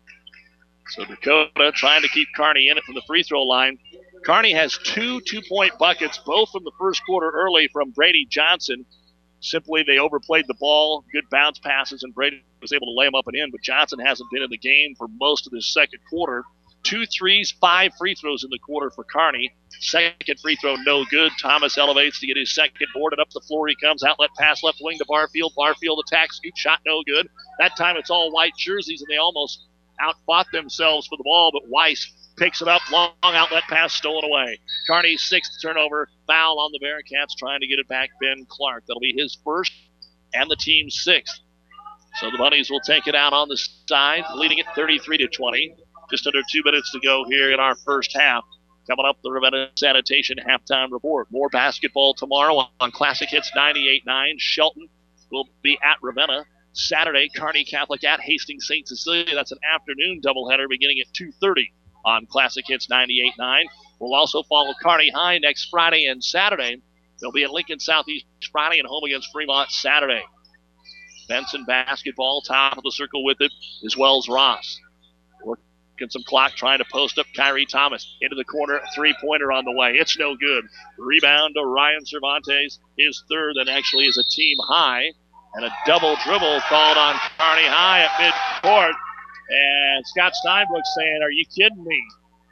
So Dakota trying to keep Kearney in it from the free throw line. Kearney has two two-point buckets, both from the first quarter early from Brady Johnson. Simply, they overplayed the ball, good bounce passes, and Brady was able to lay them up and in, but Johnson hasn't been in the game for most of this second quarter. Two threes, five free throws in the quarter for Kearney. Second free throw, no good. Thomas elevates to get his second board, and up the floor he comes. Outlet pass left wing to Barfield. Barfield attacks, scoop shot, no good. That time it's all white jerseys, and they almost outfought themselves for the ball, but Weiss picks it up, long outlet pass stolen away. Kearney's sixth turnover, foul on the Bearcats, trying to get it back, Ben Clark. That'll be his first and the team's sixth. So the Bunnies will take it out on the side, leading it thirty-three to twenty. Just under two minutes to go here in our first half. Coming up, the Ravenna Sanitation halftime report. More basketball tomorrow on Classic Hits ninety-eight nine. Shelton will be at Ravenna. Saturday, Kearney Catholic at Hastings Saint Cecilia. That's an afternoon doubleheader beginning at two thirty on Classic Hits ninety-eight nine. We'll also follow Kearney High next Friday and Saturday. They'll be at Lincoln Southeast Friday and home against Fremont Saturday. Benson basketball, top of the circle with it, as well as Ross. Working some clock, trying to post up Kyrie Thomas. Into the corner, three-pointer on the way. It's no good. Rebound to Ryan Cervantes, his third, and actually is a team high. And a double dribble called on Kearney High at midcourt. And Scott Steinbrook saying, are you kidding me?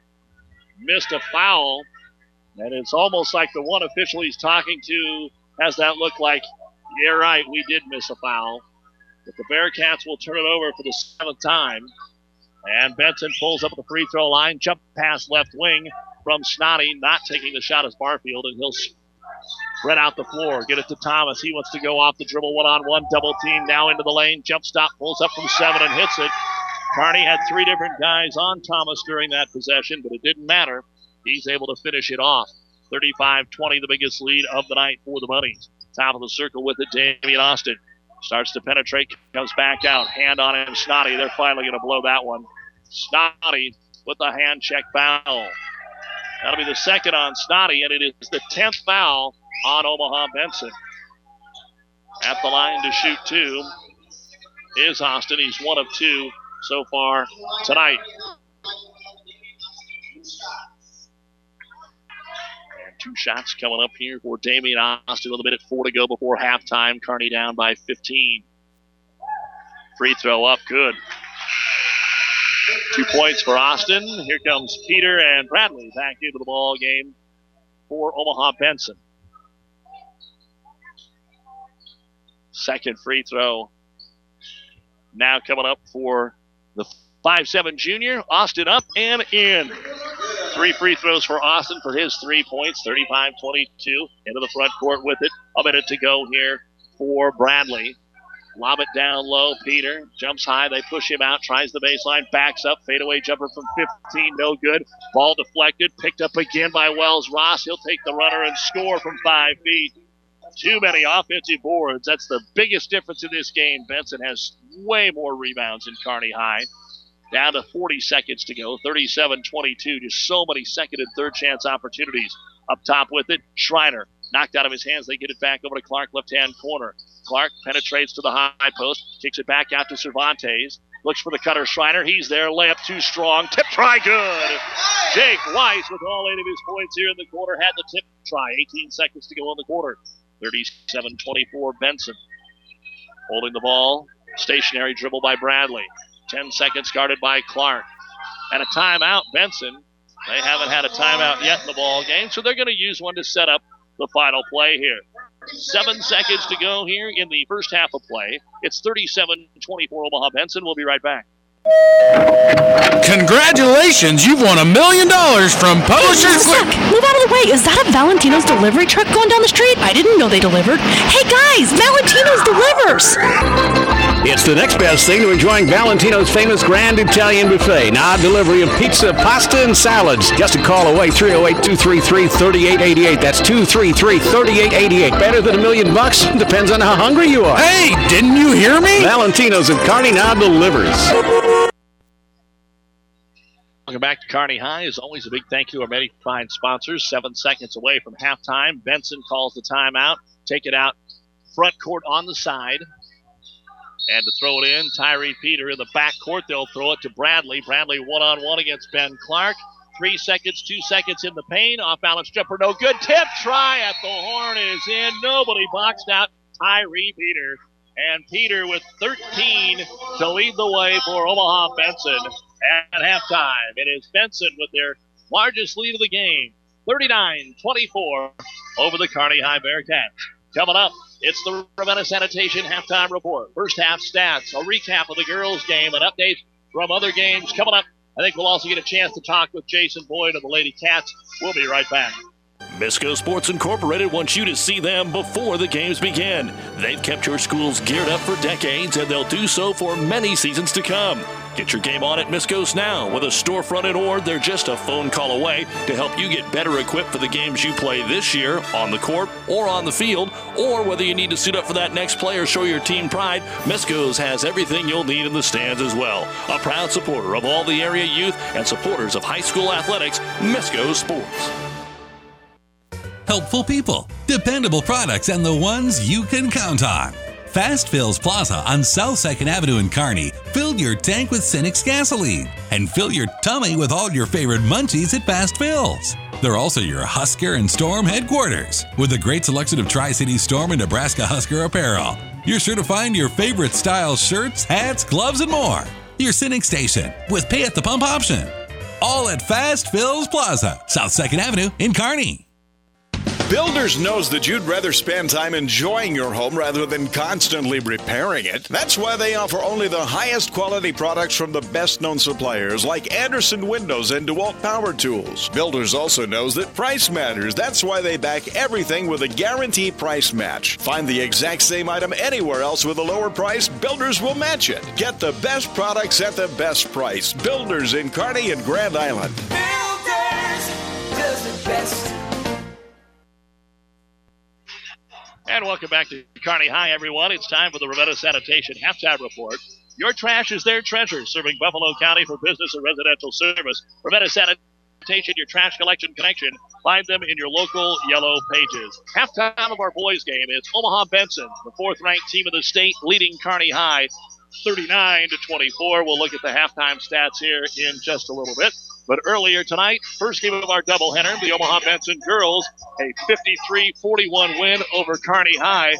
Missed a foul. And it's almost like the one official he's talking to has that look like, yeah, right, we did miss a foul. But the Bearcats will turn it over for the seventh time. And Benson pulls up at the free throw line. Jump pass left wing from Snoddy. Not taking the shot is Barfield, and he'll spread out the floor. Get it to Thomas. He wants to go off the dribble. One-on-one double team now into the lane. Jump stop. Pulls up from seven and hits it. Kearney had three different guys on Thomas during that possession, but it didn't matter. He's able to finish it off. thirty-five twenty, the biggest lead of the night for the Bunnies. Top of the circle with it, Damian Austin. Starts to penetrate, comes back out. Hand on him, Snoddy. They're finally going to blow that one. Snoddy with the hand check foul. That'll be the second on Snoddy, and it is the tenth foul on Omaha Benson. At the line to shoot two is Austin. He's one of two so far tonight. And two shots coming up here for Damian Austin with a minute four to go before halftime. Kearney down by fifteen. Free throw up, good. Two points for Austin. Here comes Peter and Bradley back into the ball game for Omaha Benson. Second free throw now coming up for the five seven junior. Austin up and in. Three free throws for Austin for his three points, thirty-five twenty-two. Into the front court with it. A minute to go here for Bradley. Lob it down low. Peter jumps high. They push him out. Tries the baseline. Backs up. Fadeaway jumper from fifteen. No good. Ball deflected. Picked up again by Wells Ross. He'll take the runner and score from five feet. Too many offensive boards. That's the biggest difference in this game. Benson has way more rebounds than Kearney High. Down to forty seconds to go. thirty-seven twenty-two. Just so many second and third chance opportunities. Up top with it. Schreiner knocked out of his hands. They get it back over to Clark, left-hand corner. Clark penetrates to the high post. Kicks it back out to Cervantes. Looks for the cutter. Schreiner. He's there. Layup too strong. Tip try good. Jake Weiss with all eight of his points here in the quarter. Had the tip try. eighteen seconds to go in the quarter. thirty-seven twenty-four Benson. Holding the ball. Stationary dribble by Bradley. ten seconds guarded by Clark. And a timeout, Benson. They haven't had a timeout yet in the ball game, so they're going to use one to set up the final play here. Seven seconds to go here in the first half of play. It's thirty-seven twenty-four Omaha Benson. We'll be right back. Congratulations, you've won a million dollars from Publishers Clerk. Move out of the way. Is that a Valentino's delivery truck going down the street? I didn't know they delivered. Hey guys, Valentino's delivers. It's the next best thing to enjoying Valentino's famous Grand Italian Buffet. Now delivery of pizza, pasta, and salads. Just a call away, three oh eight, two three three, three eight eight eight. That's two three three, three eight eight eight. Better than a million bucks? Depends on how hungry you are. Hey, didn't you hear me? Valentino's of Kearney now delivers. Welcome back to Kearney High. As always, a big thank you to our many fine sponsors. Seven seconds away from halftime. Benson calls the timeout. Take it out front court on the side. And to throw it in, Tyree Peter in the back court. They'll throw it to Bradley. Bradley one-on-one against Ben Clark. Three seconds, two seconds in the paint. Off-balance jumper, no good. Tip try at the horn is in. Nobody boxed out Tyree Peter. And Peter with thirteen to lead the way for Omaha Benson at halftime. It is Benson with their largest lead of the game, thirty-nine twenty-four over the Kearney High Bearcats. Coming up, it's the Ravenna Sanitation halftime report. First half stats, a recap of the girls' game, an update from other games coming up. I think we'll also get a chance to talk with Jason Boyd of the Lady Cats. We'll be right back. Misco Sports Incorporated wants you to see them before the games begin. They've kept your schools geared up for decades, and they'll do so for many seasons to come. Get your game on at Misco's now. With a storefront in Ord, they're just a phone call away to help you get better equipped for the games you play this year on the court or on the field, or whether you need to suit up for that next play or show your team pride, Misco's has everything you'll need in the stands as well. A proud supporter of all the area youth and supporters of high school athletics, Misco Sports. Helpful people, dependable products, and the ones you can count on. Fast Fills Plaza on South second Avenue in Kearney. Fill your tank with Cenex gasoline and fill your tummy with all your favorite munchies at Fast Fills. They're also your Husker and Storm headquarters with a great selection of Tri-City Storm and Nebraska Husker apparel. You're sure to find your favorite style shirts, hats, gloves, and more. Your Cenex station with pay at the pump option. All at Fast Fills Plaza, South second Avenue in Kearney. Builders knows that you'd rather spend time enjoying your home rather than constantly repairing it. That's why they offer only the highest quality products from the best-known suppliers like Anderson Windows and DeWalt Power Tools. Builders also knows that price matters. That's why they back everything with a guaranteed price match. Find the exact same item anywhere else with a lower price, Builders will match it. Get the best products at the best price. Builders in Kearney and Grand Island. Builders does it best. And welcome back to Kearney High, everyone. It's time for the Ravenna Sanitation Halftime Report. Your trash is their treasure, serving Buffalo County for business and residential service. Ravenna Sanitation, your trash collection connection. Find them in your local yellow pages. Halftime of our boys' game is Omaha Benson, the fourth-ranked team in the state, leading Kearney High thirty-nine to twenty-four. We'll look at the halftime stats here in just a little bit. But earlier tonight, first game of our doubleheader, the Omaha Benson girls, a fifty-three forty-one win over Kearney High.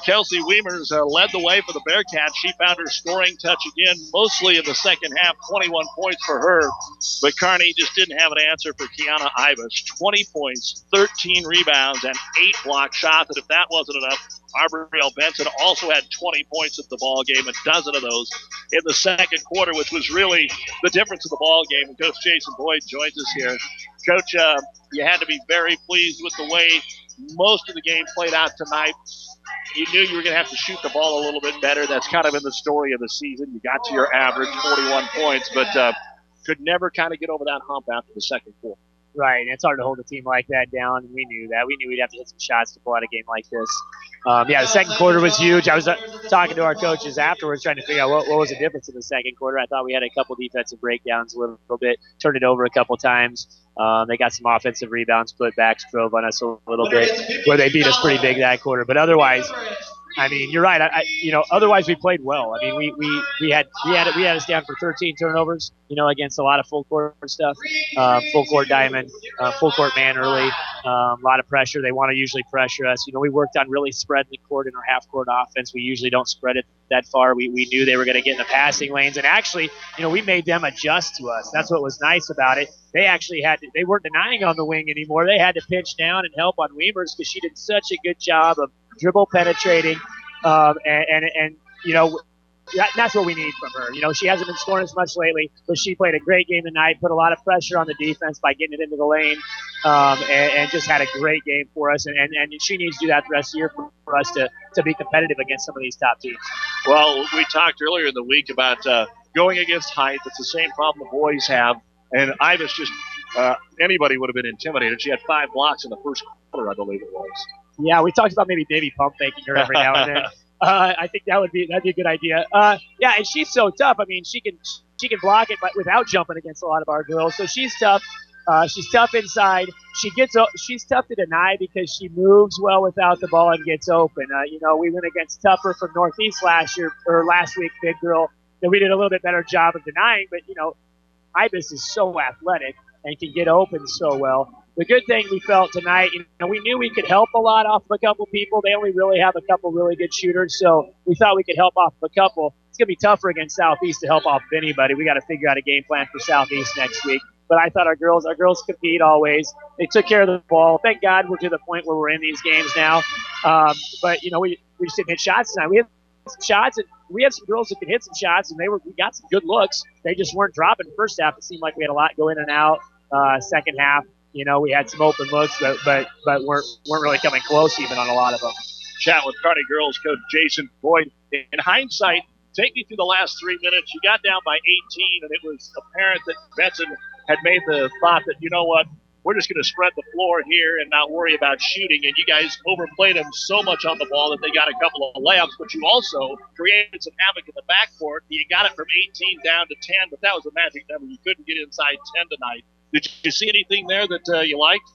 Kelsey Weimers uh, led the way for the Bearcats. She found her scoring touch again, mostly in the second half, twenty-one points for her. But Kearney just didn't have an answer for Kiana Ibis. twenty points, thirteen rebounds, and eight block shots. And if that wasn't enough, Arboriel Benson also had twenty points at the ball game, a dozen of those in the second quarter, which was really the difference in the ball game. And Coach Jason Boyd joins us here. Coach, uh, you had to be very pleased with the way most of the game played out tonight. You knew you were going to have to shoot the ball a little bit better. That's kind of been the story of the season. You got to your average, forty-one points, but uh, could never kind of get over that hump after the second quarter. Right, and it's hard to hold a team like that down. We knew that. We knew we'd have to hit some shots to pull out a game like this. Um, yeah, the second quarter was huge. I was uh, talking to our coaches afterwards, trying to figure out what, what was the difference in the second quarter. I thought we had a couple defensive breakdowns a little, little bit, turned it over a couple times. Um, they got some offensive rebounds, putbacks, drove on us a little bit, where they beat us pretty big that quarter. But otherwise, I mean, you're right. I, I, you know, otherwise we played well. I mean, we we we had we had we had us down for thirteen turnovers. You know, against a lot of full court stuff, uh, full court diamond, uh, full court man early. Um, a lot of pressure. They want to usually pressure us. You know, we worked on really spreading the court in our half court offense. We usually don't spread it that far. We we knew they were going to get in the passing lanes, and actually, you know, we made them adjust to us. That's what was nice about it. They actually had to, they weren't denying on the wing anymore. They had to pitch down and help on Weimers because she did such a good job of dribble penetrating, um, and, and, and, you know, that, that's what we need from her. You know, she hasn't been scoring as much lately, but she played a great game tonight, put a lot of pressure on the defense by getting it into the lane, um, and, and just had a great game for us. And, and, and she needs to do that the rest of the year for, for us to, to be competitive against some of these top teams. Well, we talked earlier in the week about uh, going against height. It's the same problem the boys have. And Ibis just, uh, anybody would have been intimidated. She had five blocks in the first quarter, I believe it was. Yeah, we talked about maybe maybe pump faking her every now and then. Uh, I think that would be that'd be a good idea. Uh, yeah, and she's so tough. I mean, she can she can block it, but without jumping against a lot of our girls. So she's tough. Uh, she's tough inside. She gets she's tough to deny because she moves well without the ball and gets open. Uh, you know, we went against Tupper from Northeast last year or last week, big girl. That we did a little bit better job of denying, but you know, Ibis is so athletic and can get open so well. The good thing we felt tonight, you know, we knew we could help a lot off of a couple people. They only really have a couple really good shooters, so we thought we could help off of a couple. It's going to be tougher against Southeast to help off of anybody. We got to figure out a game plan for Southeast next week. But I thought our girls, our girls compete always. They took care of the ball. Thank God we're to the point where we're in these games now. Um, but, you know, we, we just didn't hit shots tonight. We had some shots, and we have some girls that can hit some shots, and they were we got some good looks. They just weren't dropping. First half, it seemed like we had a lot go in and out. Uh, second half, you know, we had some open looks, but but but weren't weren't really coming close even on a lot of them. Chat with Kearney girls coach Jason Boyd. In hindsight, take me through the last three minutes. You got down by eighteen, and it was apparent that Benson had made the thought that, you know what, we're just going to spread the floor here and not worry about shooting. And you guys overplayed them so much on the ball that they got a couple of layups, but you also created some havoc in the backcourt. You got it from eighteen down to ten, but that was a magic number. You couldn't get inside ten tonight. Did you see anything there that uh, you liked?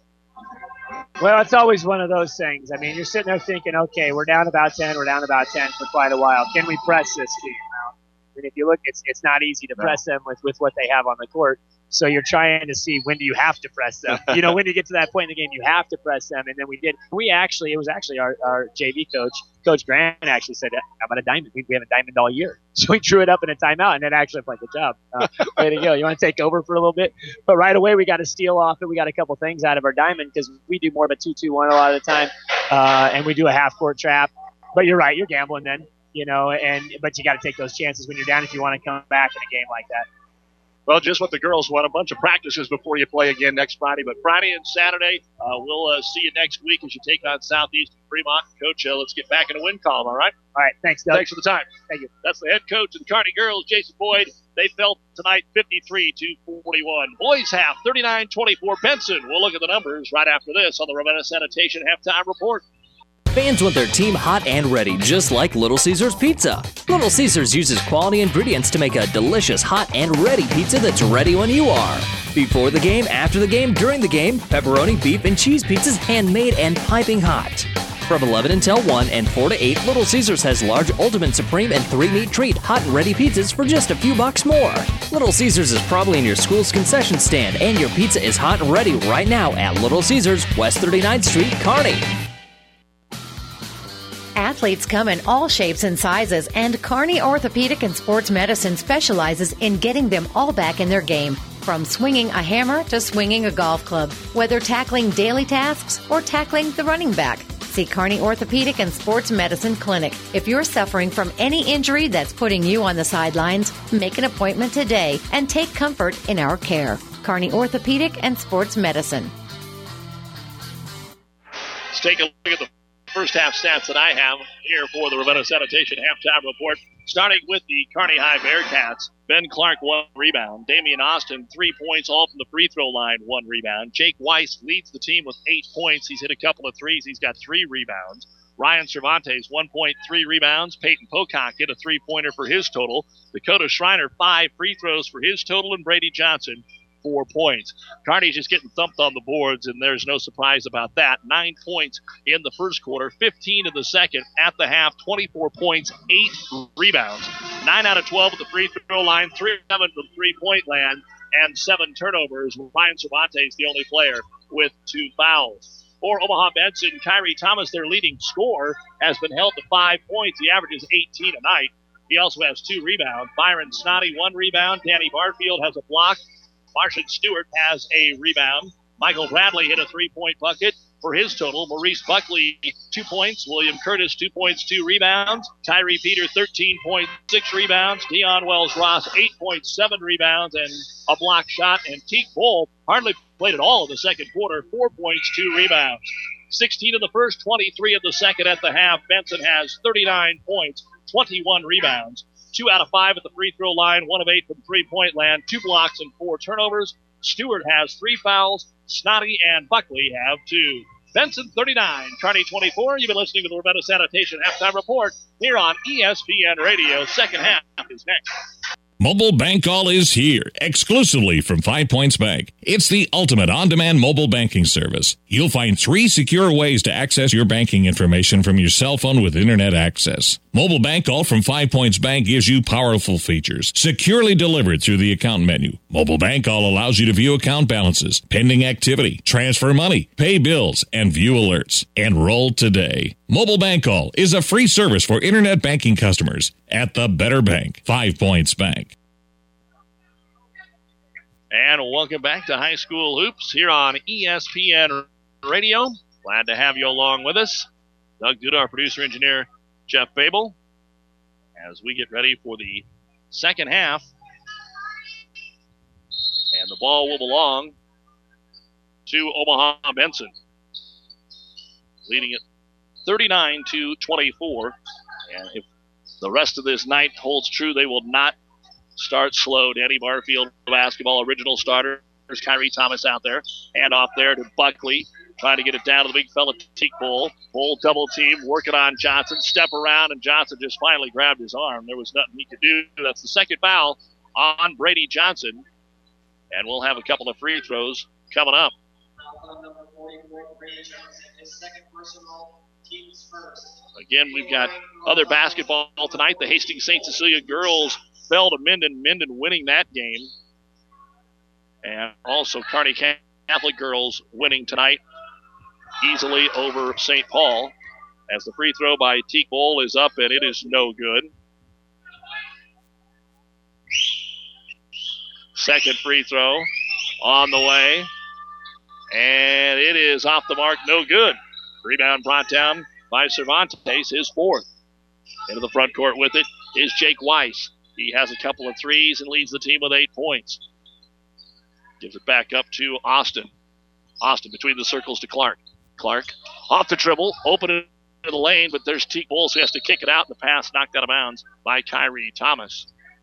Well, it's always one of those things. I mean, you're sitting there thinking, okay, we're down about ten, we're down about ten for quite a while. Can we press this team? And if you look, it's it's not easy to press them with, with what they have on the court. So you're trying to see when do you have to press them. You know, when you get to that point in the game, you have to press them. And then we did. We actually, it was actually our, our J V coach, Coach Grant, actually said, how about a diamond? We, we have a diamond all year. So we drew it up in a timeout, and then actually played. Good job. Uh, way to go. You want to take over for a little bit? But right away, we got a steal off it. We got a couple things out of our diamond because we do more of a two two one a lot of the time. Uh, and we do a half-court trap. But you're right. You're gambling then. You know, and but you got to take those chances when you're down if you want to come back in a game like that. Well, just what the girls want, a bunch of practices before you play again next Friday. But Friday and Saturday, uh, we'll uh, see you next week as you take on Southeast Fremont. Coach, uh, let's get back in a win column, all right? All right, thanks, Doug. Thanks for the time. Thank you. That's the head coach of the Kearney girls, Jason Boyd. They fell tonight fifty-three to forty-one. Boys half, thirty-nine twenty-four Benson. We'll look at the numbers right after this on the Ravenna Sanitation Halftime Report. Fans want their team hot and ready, just like Little Caesars Pizza. Little Caesars uses quality ingredients to make a delicious, hot and ready pizza that's ready when you are. Before the game, after the game, during the game, pepperoni, beef, and cheese pizzas handmade and piping hot. From eleven until one and four to eight, Little Caesars has large Ultimate Supreme and three meat treat hot and ready pizzas for just a few bucks more. Little Caesars is probably in your school's concession stand, and your pizza is hot and ready right now at Little Caesars, West thirty-ninth Street, Kearney. Athletes come in all shapes and sizes, and Kearney Orthopedic and Sports Medicine specializes in getting them all back in their game. From swinging a hammer to swinging a golf club, whether tackling daily tasks or tackling the running back. See Kearney Orthopedic and Sports Medicine Clinic. If you're suffering from any injury that's putting you on the sidelines, make an appointment today and take comfort in our care. Kearney Orthopedic and Sports Medicine. Let's take a look at the first half stats that I have here for the Ravenna Sanitation halftime report. Starting with the Kearney High Bearcats, Ben Clark, one rebound. Damian Austin, three points, all from the free throw line, one rebound. Jake Weiss leads the team with eight points. He's hit a couple of threes. He's got three rebounds. Ryan Cervantes, one point, three rebounds. Peyton Pocock hit a three-pointer for his total. Dakota Schreiner, five free throws for his total. And Brady Johnson, four points. Kearney's just getting thumped on the boards, and there's no surprise about that. Nine points in the first quarter, fifteen in the second. At the half, twenty-four points, eight rebounds. Nine out of twelve at the free throw line, three of seven from three-point land, and seven turnovers. Ryan Cervantes, the only player with two fouls. For Omaha Benson, Kyrie Thomas, their leading scorer, has been held to five points. He averages eighteen a night. He also has two rebounds. Byron Snoddy, one rebound. Danny Barfield has a block. Martian Stewart has a rebound. Michael Bradley hit a three-point bucket for his total. Maurice Buckley, two points. William Curtis, two points, two rebounds. Tyree Peter, thirteen points, six rebounds. Dion Wells-Ross, eight points, seven rebounds, and a block shot. And Teague Bull hardly played at all in the second quarter, four points, two rebounds. sixteen in the first, twenty-three in the second. At the half, Benson has thirty-nine points, twenty-one rebounds. Two out of five at the free throw line, one of eight from three-point land, two blocks and four turnovers. Stewart has three fouls. Snoddy and Buckley have two. Benson thirty-nine, Kearney twenty-four. You've been listening to the Ravenna Sanitation halftime report here on E S P N Radio. Second half is next. Mobile Bank All is here, exclusively from Five Points Bank. It's the ultimate on-demand mobile banking service. You'll find three secure ways to access your banking information from your cell phone with internet access. Mobile Bank All from Five Points Bank gives you powerful features, securely delivered through the account menu. Mobile Bank All allows you to view account balances, pending activity, transfer money, pay bills, and view alerts. Enroll today. Mobile Bank All is a free service for internet banking customers at the Better Bank, Five Points Bank. And welcome back to High School Hoops here on E S P N Radio. Glad to have you along with us. Doug Duda, our producer-engineer, Jeff Babel, as we get ready for the second half. And the ball will belong to Omaha Benson, leading it thirty-nine to twenty-four. And if the rest of this night holds true, they will not start slow. Danny Barfield, basketball original starter. There's Kyrie Thomas out there. Hand off there to Buckley. Trying to get it down to the big fella, Teague Bull. Bull double team, working on Johnson. Step around, and Johnson just finally grabbed his arm. There was nothing he could do. That's the second foul on Brady Johnson. And we'll have a couple of free throws coming up. Again, we've got other basketball tonight. The Hastings Saint Cecilia girls fell to Minden. Minden winning that game. And also Kearney Catholic girls winning tonight easily over Saint Paul, as the free throw by Teague Bull is up, and it is no good. Second free throw on the way, and it is off the mark, no good. Rebound brought down by Cervantes, his fourth. Into the front court with it is Jake Weiss. He has a couple of threes and leads the team with eight points. Gives it back up to Austin. Austin between the circles to Clark. Clark off the dribble, open it in the lane, but there's Teague Bull, so he has to kick it out. The pass knocked out of bounds by Kyrie Thomas.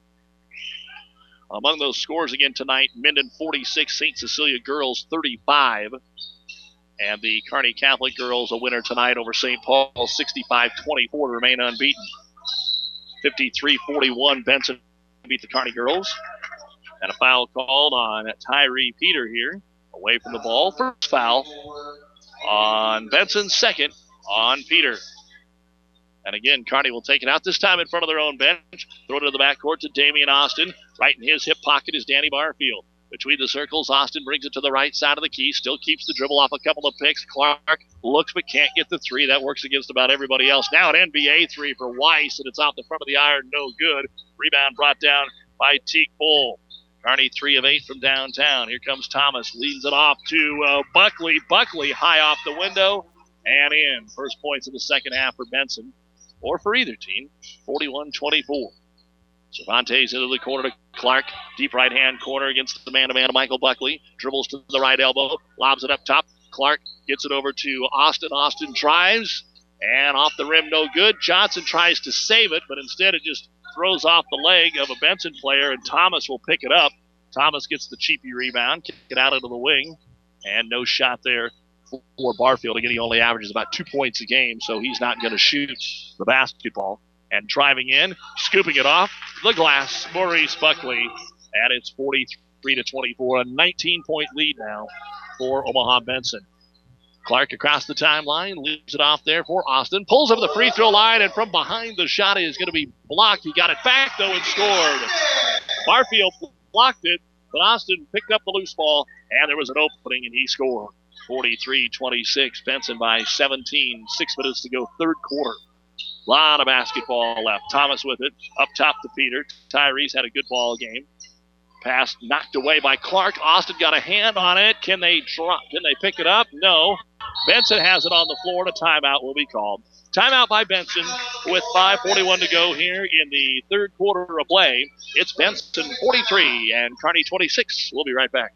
Among those scores again tonight, Minden forty-six, Saint Cecilia girls thirty-five. And the Kearney Catholic girls a winner tonight over Saint Paul, sixty-five twenty-four to remain unbeaten. fifty-three forty-one, Benson beat the Kearney girls. And a foul called on Tyree Peter here, away from the ball. First foul on Benson, second on Peter. And again, Kearney will take it out, this time in front of their own bench. Throw it to the backcourt to Damian Austin. Right in his hip pocket is Danny Barfield. Between the circles, Austin brings it to the right side of the key. Still keeps the dribble off a couple of picks. Clark looks but can't get the three. That works against about everybody else. Now an N B A three for Weiss, and it's out the front of the iron. No good. Rebound brought down by Teak Bull. Kearney three of eight from downtown. Here comes Thomas. Leads it off to uh, Buckley. Buckley high off the window and in. First points of the second half for Benson, or for either team, forty-one twenty-four. Cervantes into the corner to Clark. Deep right-hand corner against the man-to-man of Michael Buckley. Dribbles to the right elbow. Lobs it up top. Clark gets it over to Austin. Austin drives. And off the rim, no good. Johnson tries to save it, but instead it just throws off the leg of a Benson player, and Thomas will pick it up. Thomas gets the cheapy rebound, kick it out into the wing, and no shot there for Barfield. Again, he only averages about two points a game, so he's not going to shoot the basketball. And driving in, scooping it off the glass, Maurice Buckley, and it's forty-three to twenty-four, a nineteen-point lead now for Omaha Benson. Clark across the timeline, leaves it off there for Austin, pulls up the free throw line, and from behind the shot is going to be blocked. He got it back, though, and scored. Barfield blocked it, but Austin picked up the loose ball, and there was an opening, and he scored. forty-three twenty-six, Benson by seventeen, six minutes to go, third quarter. A lot of basketball left. Thomas with it, up top to Peter. Tyrese had a good ball game. Pass knocked away by Clark. Austin got a hand on it. Can they drop? Can they pick it up? No. Benson has it on the floor, and a timeout will be called. Timeout by Benson with five forty-one to go here in the third quarter of play. It's Benson forty-three and Kearney twenty-six. We'll be right back.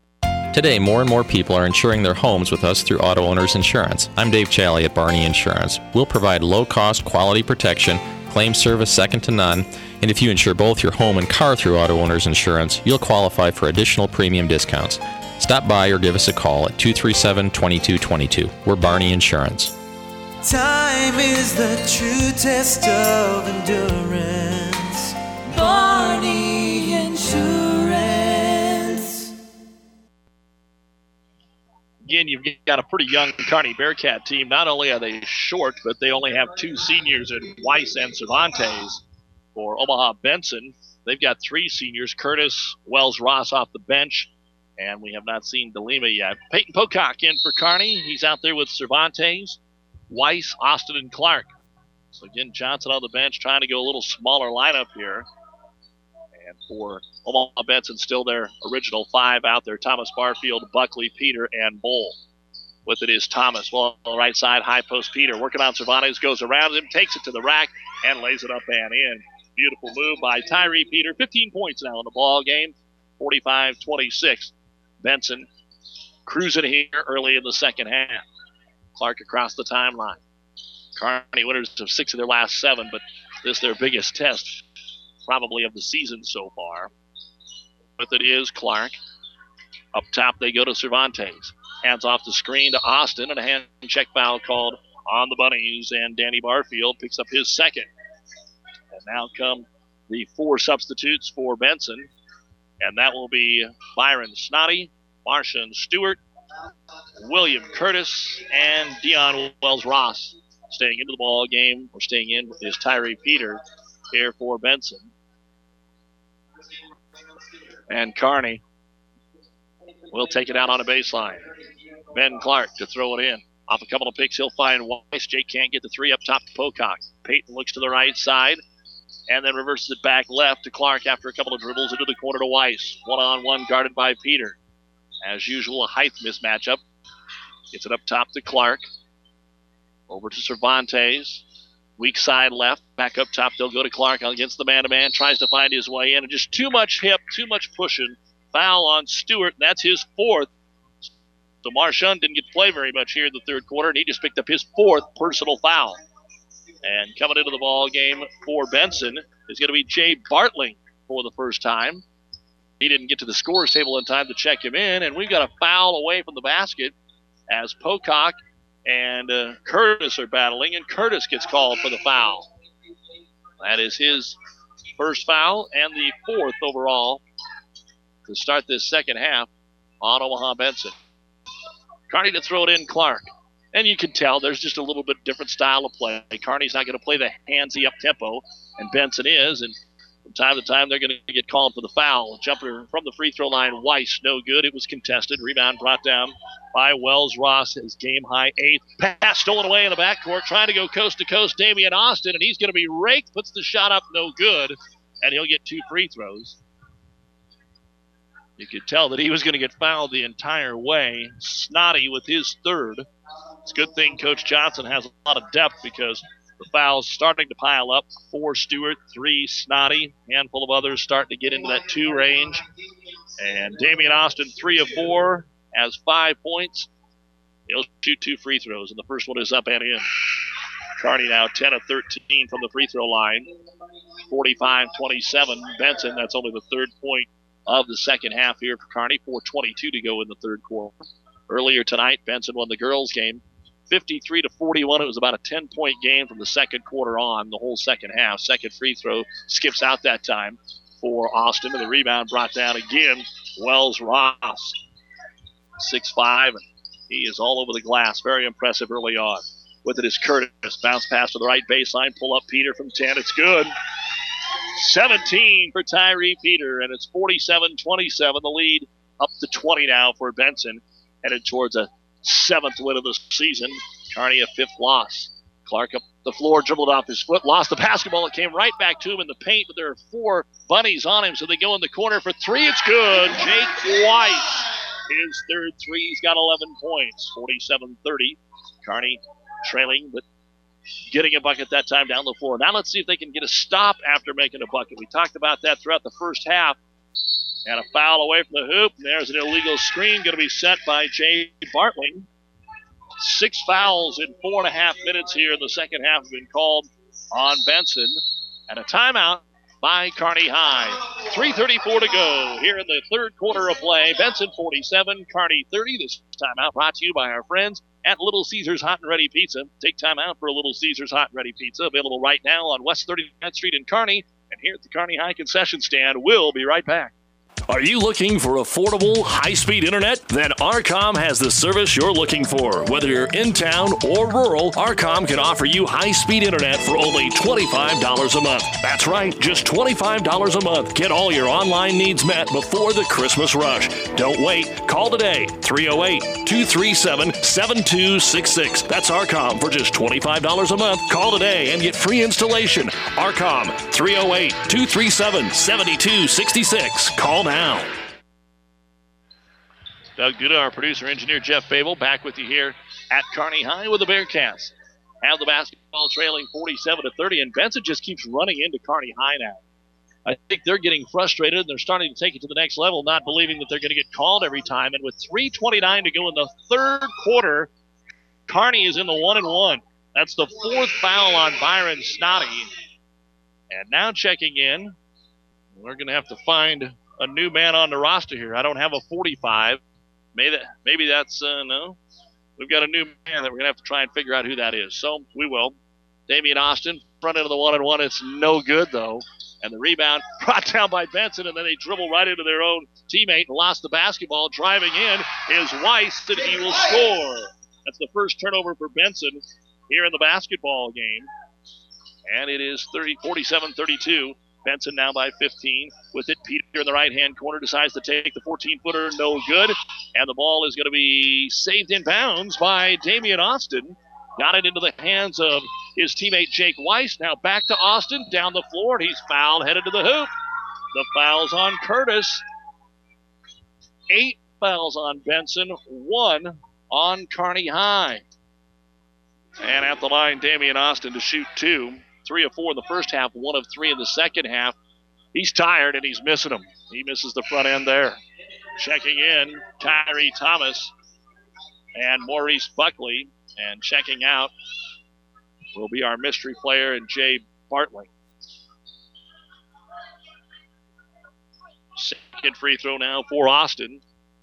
Today, more and more people are insuring their homes with us through Auto Owners Insurance. I'm Dave Challey at Barney Insurance. We'll provide low-cost, quality protection, claim service second to none, and if you insure both your home and car through Auto Owners Insurance, you'll qualify for additional premium discounts. Stop by or give us a call at two three seven, two two two two. We're Barney Insurance. Time is the true test of endurance. Barney Insurance. Again, you've got a pretty young Kearney Bearcat team. Not only are they short, but they only have two seniors in Weiss and Cervantes. For Omaha Benson, they've got three seniors, Curtis, Wells, Ross off the bench, and we have not seen DeLima yet. Peyton Pocock in for Kearney. He's out there with Cervantes, Weiss, Austin, and Clark. So again, Johnson on the bench trying to go a little smaller lineup here. And for Omaha Benson, still their original five out there. Thomas, Barfield, Buckley, Peter, and Bull. With it is Thomas. Well, on the right side, high post Peter. Working on Cervantes, goes around him, takes it to the rack, and lays it up and in. Beautiful move by Tyree Peter. fifteen points now in the ball game. forty-five twenty-six. Benson cruising here early in the second half. Clark across the timeline. Kearney winners of six of their last seven, but this their biggest test probably of the season so far. With it is Clark. Up top they go to Cervantes. Hands off the screen to Austin, and a hand check foul called on the Bunnies, and Danny Barfield picks up his second. And now come the four substitutes for Benson, and that will be Byron Snoddy, Marshawn Stewart, William Curtis, and Dion Wells-Ross. Staying into the ball game, or staying in, is Tyree Peter here for Benson. And Kearney will take it out on a baseline. Ben Clark to throw it in. Off a couple of picks, he'll find Weiss. Jake can't get the three up top to Pocock. Peyton looks to the right side and then reverses it back left to Clark after a couple of dribbles into the corner to Weiss. One-on-one guarded by Peter. As usual, a height mismatch up. Gets it up top to Clark. Over to Cervantes. Weak side left. Back up top. They'll go to Clark against the man-to-man. Tries to find his way in. And just too much hip, too much pushing. Foul on Stewart, and that's his fourth. So Marshawn didn't get to play very much here in the third quarter, and he just picked up his fourth personal foul. And coming into the ball game for Benson is going to be Jay Bartling for the first time. He didn't get to the scorer's table in time to check him in, and we've got a foul away from the basket as Pocock and uh, Curtis are battling, and Curtis gets called for the foul. That is his first foul and the fourth overall to start this second half on Omaha Benson. Kearney to throw it in, Clark. And you can tell there's just a little bit different style of play. Kearney's not going to play the handsy up tempo, and Benson is. And From time to time, they're going to get called for the foul. Jumper from the free throw line, Weiss, no good. It was contested. Rebound brought down by Wells Ross, his game-high eighth. Pass stolen away in the backcourt, trying to go coast-to-coast, Damian Austin, and he's going to be raked. Puts the shot up, no good, and he'll get two free throws. You could tell that he was going to get fouled the entire way. Snoddy with his third. It's a good thing Coach Johnson has a lot of depth because the fouls starting to pile up. Four Stewart, three Snoddy, handful of others starting to get into that two range. And Damian Austin, three of four, has five points. He'll shoot two free throws, and the first one is up and in. Kearney now ten of thirteen from the free throw line. forty-five twenty-seven. Benson, that's only the third point of the second half here for Kearney. four twenty-two to go in the third quarter. Earlier tonight, Benson won the girls' game fifty-three to forty-one. It was about a ten-point game from the second quarter on, the whole second half. Second free throw skips out that time for Austin, and the rebound brought down again. Wells Ross, six five, and he is all over the glass. Very impressive early on. With it is Curtis. Bounce pass to the right baseline. Pull up Peter from ten. It's good. seventeen for Tyree Peter, and it's forty-seven twenty-seven. The lead up to twenty now for Benson, headed towards a seventh win of the season. Kearney a fifth loss. Clark up the floor, dribbled off his foot, lost the basketball. It came right back to him in the paint, but there are four bunnies on him, so they go in the corner for three. It's good. Jake Weiss, his third three. He's got eleven points, forty-seven thirty. Kearney trailing, but getting a bucket that time down the floor. Now let's see if they can get a stop after making a bucket. We talked about that throughout the first half. And a foul away from the hoop. There's an illegal screen going to be set by Jay Bartling. Six fouls in four and a half minutes here in the second half have been called on Benson. And a timeout by Kearney High. three thirty-four to go here in the third quarter of play. Benson forty-seven, Kearney thirty. This timeout brought to you by our friends at Little Caesars Hot and Ready Pizza. Take time out for a Little Caesars Hot and Ready Pizza. Available right now on West thirty-ninth Street in Kearney. And here at the Kearney High concession stand. We'll be right back. Are you looking for affordable, high-speed internet? Then Arcom has the service you're looking for. Whether you're in town or rural, Arcom can offer you high-speed internet for only twenty-five dollars a month. That's right, just twenty-five dollars a month. Get all your online needs met before the Christmas rush. Don't wait. Call today, three oh eight, two three seven, seven two six six. That's Arcom for just twenty-five dollars a month. Call today and get free installation. Arcom, three oh eight, two three seven, seven two six six. Call now. Doug Duda, our producer, engineer Jeff Babel, back with you here at Kearney High with the Bearcats. Have the basketball trailing forty-seven to thirty, and Benson just keeps running into Kearney High now. I think they're getting frustrated, and they're starting to take it to the next level, not believing that they're going to get called every time. And with three twenty-nine to go in the third quarter, Kearney is in the one and one. That's the fourth foul on Byron Snoddy. And now checking in, we're going to have to find a new man on the roster here. I don't have a forty-five. Maybe, that, maybe that's, uh, no. We've got a new man that we're going to have to try and figure out who that is. So we will. Damian Austin, front end of the one and one. It's no good, though. And the rebound brought down by Benson, and then they dribble right into their own teammate and lost the basketball. Driving in is Weiss, and he will score. That's the first turnover for Benson here in the basketball game. And it is forty-seven thirty-two. Benson now by fifteen. With it, Peter in the right-hand corner decides to take the fourteen-footer. No good. And the ball is going to be saved in bounds by Damian Austin. Got it into the hands of his teammate Jake Weiss. Now back to Austin. Down the floor, and he's fouled, headed to the hoop. The foul's on Curtis. Eight fouls on Benson. One on Kearney High. And at the line, Damian Austin to shoot two. Three of four in the first half, one of three in the second half. He's tired, and he's missing them. He misses the front end there. Checking in, Tyree Thomas and Maurice Buckley. And checking out will be our mystery player and Jay Bartling. Second free throw now for Austin.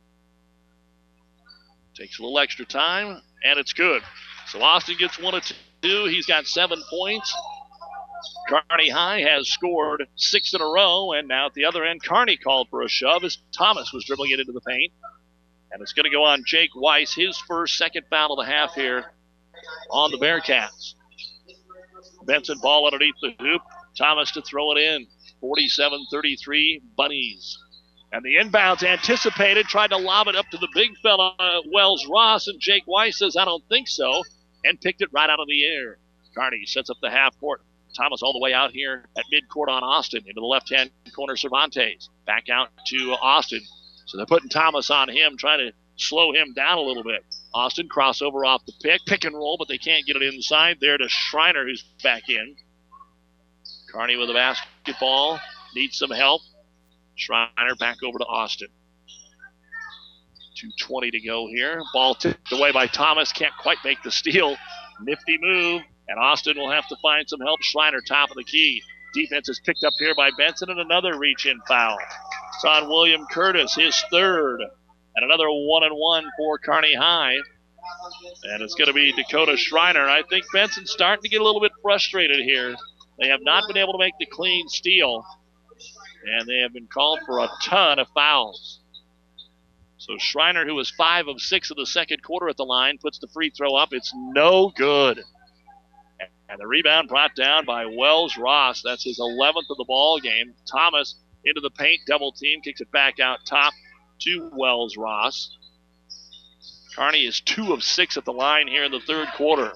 Takes a little extra time, and it's good. So Austin gets one of two. He's got seven points. Kearney High has scored six in a row, and now at the other end, Kearney called for a shove as Thomas was dribbling it into the paint. And it's going to go on Jake Weiss, his first second foul of the half here on the Bearcats. Benson ball underneath the hoop. Thomas to throw it in. forty-seven thirty-three, Bunnies. And the inbounds anticipated, tried to lob it up to the big fella, uh, Wells Ross, and Jake Weiss says, I don't think so, and picked it right out of the air. Kearney sets up the half court. Thomas all the way out here at midcourt on Austin. Into the left-hand corner, Cervantes. Back out to Austin. So they're putting Thomas on him, trying to slow him down a little bit. Austin crossover off the pick. Pick and roll, but they can't get it inside. There to Schreiner, who's back in. Kearney with the basketball. Needs some help. Schreiner back over to Austin. two twenty to go here. Ball tipped away by Thomas. Can't quite make the steal. Nifty move. And Austin will have to find some help. Schreiner, top of the key. Defense is picked up here by Benson, and another reach-in foul. It's on William Curtis, his third. And another one and one for Kearney High. And it's going to be Dakota Schreiner. I think Benson's starting to get a little bit frustrated here. They have not been able to make the clean steal. And they have been called for a ton of fouls. So Schreiner, who was five of six of the second quarter at the line, puts the free throw up. It's no good. And the rebound brought down by Wells Ross. That's his eleventh of the ball game. Thomas into the paint, double team, kicks it back out top to Wells Ross. Kearney is two of six at the line here in the third quarter.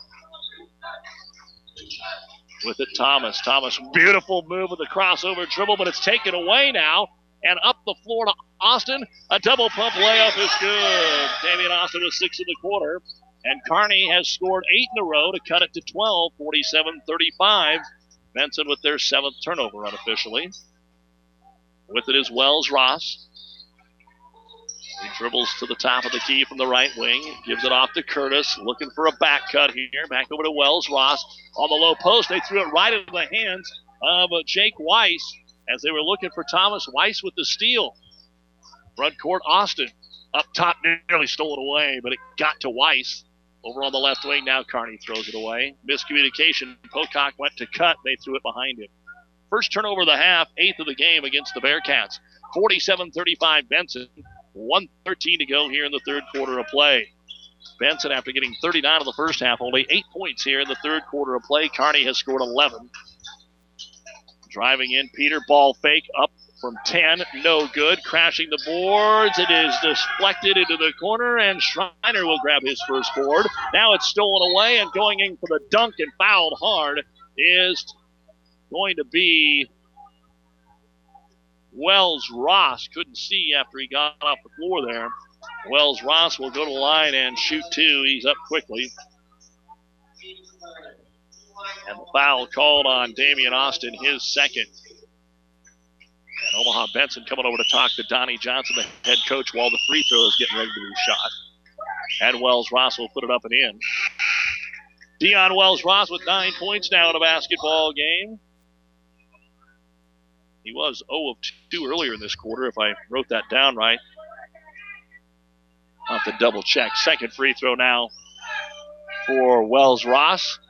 With it, Thomas. Thomas, beautiful move with the crossover dribble, but it's taken away now. And up the floor to Austin. A double pump layup is good. Damian Austin with six in the quarter. And Kearney has scored eight in a row to cut it to twelve, forty-seven thirty-five. Benson with their seventh turnover unofficially. With it is Wells Ross. He dribbles to the top of the key from the right wing. Gives it off to Curtis. Looking for a back cut here. Back over to Wells Ross. On the low post, they threw it right into the hands of Jake Weiss as they were looking for Thomas. Weiss with the steal. Front court, Austin. Up top, nearly stolen away, but it got to Weiss. Over on the left wing now, Kearney throws it away. Miscommunication. Pocock went to cut. They threw it behind him. First turnover of the half, eighth of the game against the Bearcats. forty-seven thirty-five Benson. one thirteen to go here in the third quarter of play. Benson, after getting thirty-nine in the first half, only eight points here in the third quarter of play. Kearney has scored eleven. Driving in, Peter, ball fake up from ten, no good. Crashing the boards, it is deflected into the corner, and Schreiner will grab his first board. Now it's stolen away, and going in for the dunk and fouled hard is going to be Wells Ross. Couldn't see after he got off the floor there. Wells Ross will go to the line and shoot two. He's up quickly. And the foul called on Damian Austin, his second. And Omaha Benson coming over to talk to Donnie Johnson, the head coach, while the free throw is getting ready to be shot. And Wells Ross will put it up and in. Dion Wells Ross with nine points now in a basketball game. He was zero of two earlier in this quarter, if I wrote that down right. I'll have to double check. Second free throw now for Wells Ross.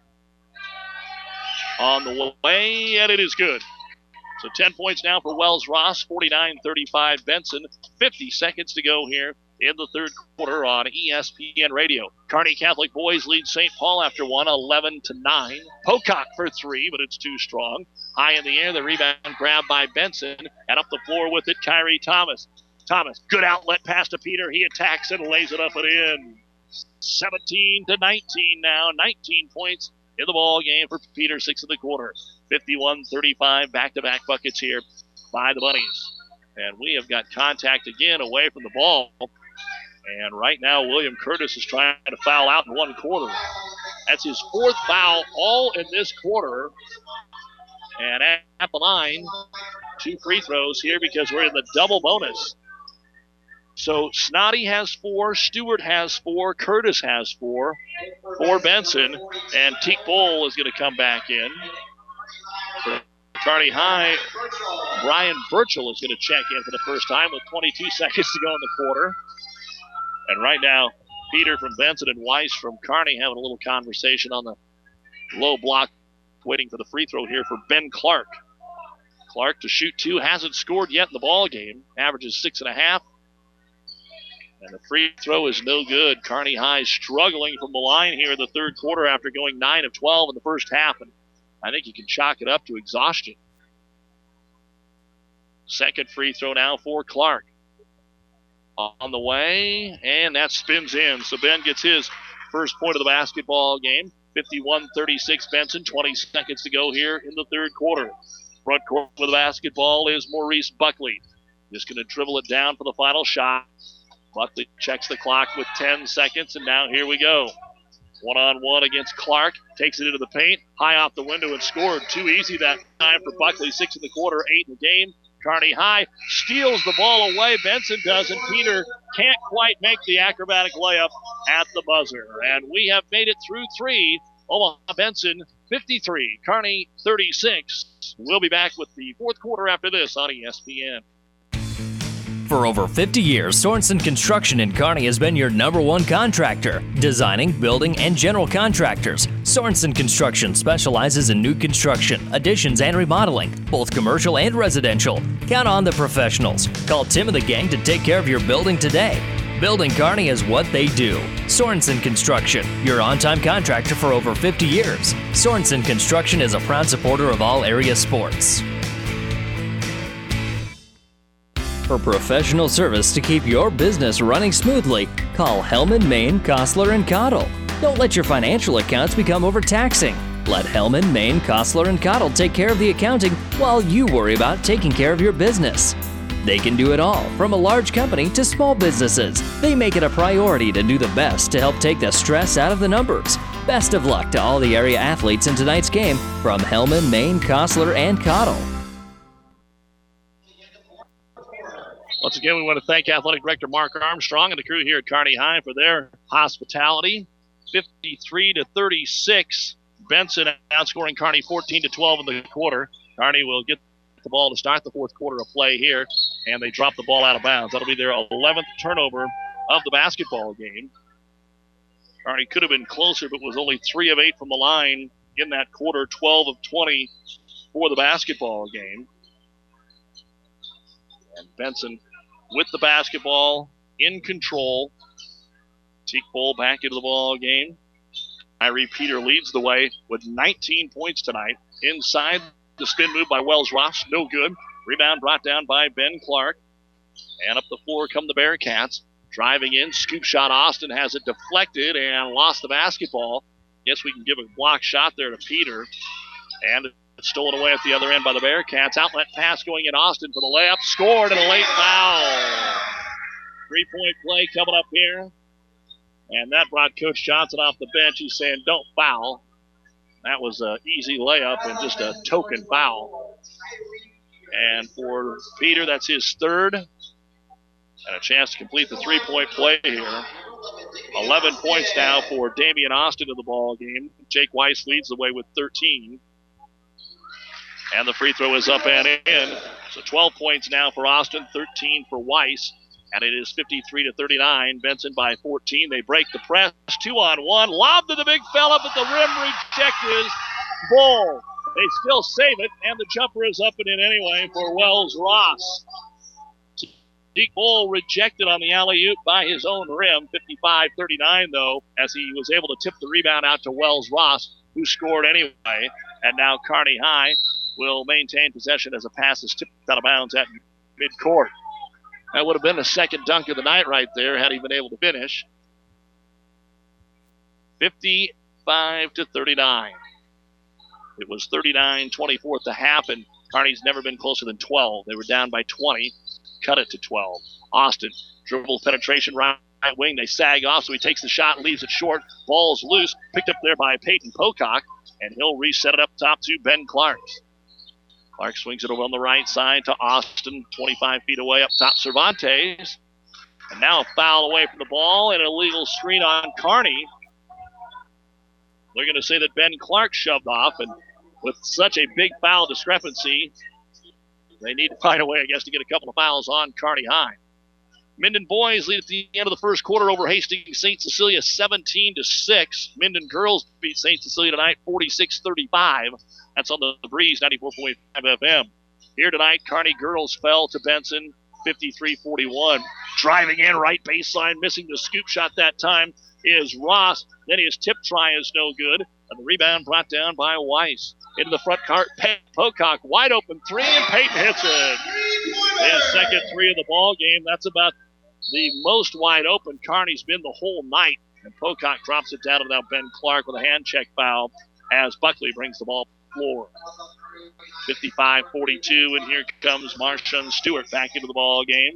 On the way, and it is good. So ten points now for Wells Ross, forty-nine thirty-five Benson. fifty seconds to go here in the third quarter on E S P N Radio. Kearney Catholic boys lead Saint Paul after one, eleven to nine. Pocock for three, but it's too strong. High in the air, the rebound grabbed by Benson, and up the floor with it, Kyrie Thomas. Thomas, good outlet pass to Peter. He attacks and lays it up and in. seventeen to nineteen now, nineteen points in the ball game for Peter, six in the quarter. fifty-one thirty-five, back-to-back buckets here by the Bunnies. And we have got contact again away from the ball. And right now, William Curtis is trying to foul out in one quarter. That's his fourth foul all in this quarter. And at the line, two free throws here because we're in the double bonus. So Snoddy has four, Stewart has four, Curtis has four for Benson, and Teak Bowl is going to come back in. For Kearney High, Brian Burchell is going to check in for the first time with twenty-two seconds to go in the quarter. And right now, Peter from Benson and Weiss from Kearney having a little conversation on the low block, waiting for the free throw here for Ben Clark. Clark to shoot two, hasn't scored yet in the ball game, averages six and a half. And the free throw is no good. Kearney High struggling from the line here in the third quarter after going nine of twelve in the first half. And I think you can chalk it up to exhaustion. Second free throw now for Clark. On the way, and that spins in. So Ben gets his first point of the basketball game. fifty-one thirty-six Benson, twenty seconds to go here in the third quarter. Front court with the basketball is Maurice Buckley. Just going to dribble it down for the final shot. Buckley checks the clock with ten seconds, and now here we go. One-on-one against Clark. Takes it into the paint. High off the window and scored. Too easy that time for Buckley. Six in the quarter, eight in the game. Kearney High steals the ball away. Benson does, and Peter can't quite make the acrobatic layup at the buzzer. And we have made it through three. Omaha Benson fifty-three, Kearney thirty-six. We'll be back with the fourth quarter after this on E S P N. For over fifty years, Sorensen Construction in Kearney has been your number one contractor. Designing, building, and general contractors. Sorensen Construction specializes in new construction, additions, and remodeling, both commercial and residential. Count on the professionals. Call Tim and the gang to take care of your building today. Building Kearney is what they do. Sorensen Construction, your on-time contractor for over fifty years. Sorensen Construction is a proud supporter of all area sports. For professional service to keep your business running smoothly, call Hellman, Maine, Kostler, and Cottle. Don't let your financial accounts become overtaxing. Let Hellman, Maine, Kostler, and Cottle take care of the accounting while you worry about taking care of your business. They can do it all, from a large company to small businesses. They make it a priority to do the best to help take the stress out of the numbers. Best of luck to all the area athletes in tonight's game from Hellman, Maine, Kostler, and Cottle. Once again, we want to thank Athletic Director Mark Armstrong and the crew here at Kearney High for their hospitality. fifty-three to thirty-six. Benson outscoring Kearney fourteen to twelve in the quarter. Kearney will get the ball to start the fourth quarter of play here, and they drop the ball out of bounds. That'll be their eleventh turnover of the basketball game. Kearney could have been closer, but was only three of eight from the line in that quarter, twelve of twenty for the basketball game. And Benson with the basketball, in control. Teak Bowl back into the ball game. Irie Peter leads the way with nineteen points tonight. Inside, the spin move by Wells Ross, no good. Rebound brought down by Ben Clark. And up the floor come the Bearcats. Driving in, scoop shot. Austin has it deflected and lost the basketball. Guess we can give a block shot there to Peter. And it's stolen away at the other end by the Bearcats. Outlet pass going in Austin for the layup. Scored and a late foul. Three-point play coming up here. And that brought Coach Johnson off the bench. He's saying, don't foul. That was an easy layup and just a token foul. And for Peter, that's his third. And a chance to complete the three-point play here. eleven points now for Damian Austin in the ball game. Jake Weiss leads the way with thirteen. And the free throw is up and in. So twelve points now for Austin, thirteen for Weiss. And it is fifty-three to thirty-nine. Benson by fourteen. They break the press. Two on one. Lob to the big fella, but the rim rejected. Bull. They still save it, and the jumper is up and in anyway for Wells Ross. Teak Bull rejected on the alley-oop by his own rim. fifty-five thirty-nine, though, as he was able to tip the rebound out to Wells Ross, who scored anyway. And now Kearney High will maintain possession as a pass is tipped out of bounds at midcourt. That would have been the second dunk of the night right there had he been able to finish. fifty-five to thirty-nine. It was thirty-nine twenty-four at the half, and Kearney's never been closer than twelve. They were down by twenty, cut it to twelve. Austin, dribble penetration right wing. They sag off, so he takes the shot and leaves it short. Ball's loose, picked up there by Peyton Pocock, and he'll reset it up top to Ben Clark. Clark swings it over on the right side to Austin, twenty-five feet away up top Cervantes. And now a foul away from the ball and an illegal screen on Kearney. They're going to say that Ben Clark shoved off, and with such a big foul discrepancy, they need to find a way, I guess, to get a couple of fouls on Kearney High. Minden boys lead at the end of the first quarter over Hastings Saint Cecilia seventeen to six. Minden girls beat Saint Cecilia tonight forty-six thirty-five. That's on the Breeze ninety-four point five F M. Here tonight, Kearney girls fell to Benson fifty-three forty-one. Driving in right baseline, missing the scoop shot that time is Ross. Then his tip try is no good. And the rebound brought down by Weiss. Into the front court, Pocock, wide open three, and Peyton hits it. His second three of the ball game. That's about the most wide open Kearney's been the whole night. And Pocock drops it down to now Ben Clark with a hand check foul as Buckley brings the ball to the floor. fifty-five forty-two, and here comes Marshawn Stewart back into the ball game.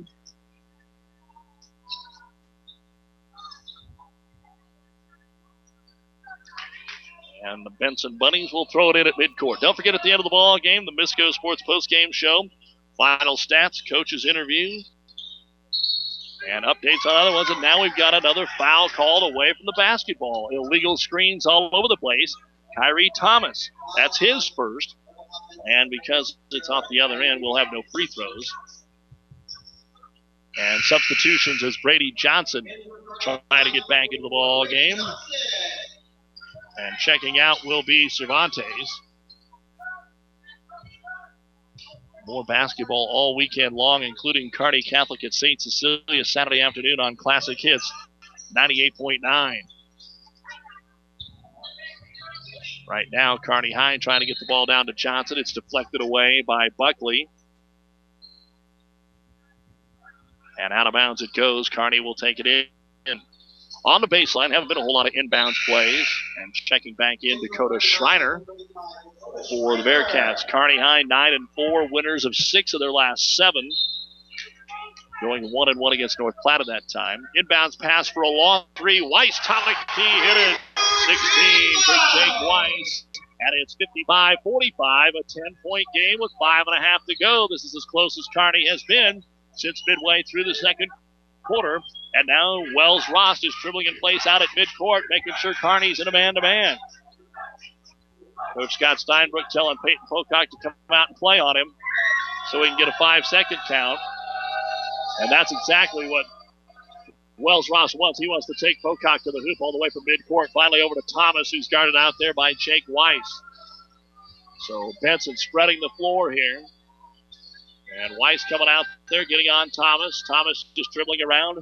And the Benson Bunnies will throw it in at midcourt. Don't forget, at the end of the ball game, the Misco Sports postgame show, final stats, coaches interview, and updates on other ones. And now we've got another foul called away from the basketball. Illegal screens all over the place. Kyrie Thomas, that's his first. And because it's off the other end, we'll have no free throws. And substitutions as Brady Johnson trying to get back into the ball game. And checking out will be Cervantes. More basketball all weekend long, including Kearney Catholic at Saint Cecilia Saturday afternoon on Classic Hits ninety-eight point nine. Right now, Kearney High trying to get the ball down to Johnson. It's deflected away by Buckley. And out of bounds it goes. Kearney will take it in. On the baseline, haven't been a whole lot of inbounds plays. And checking back in, Dakota Schreiner for the Bearcats. Kearney High nine and four, winners of six of their last seven. Going one and one against North Platte at that time. Inbounds pass for a long three. Weiss, top of the key, hit it. sixteen for Jake Weiss. And it's fifty-five forty-five, a ten-point game with five and a half to go. This is as close as Kearney has been since midway through the second quarter. And now Wells Ross is dribbling in place out at midcourt, making sure Kearney's in a man-to-man. Coach Scott Steinbrook telling Peyton Pocock to come out and play on him so he can get a five-second count. And that's exactly what Wells Ross wants. He wants to take Pocock to the hoop all the way from midcourt. Finally over to Thomas, who's guarded out there by Jake Weiss. So Benson spreading the floor here. And Weiss coming out there, getting on Thomas. Thomas just dribbling around.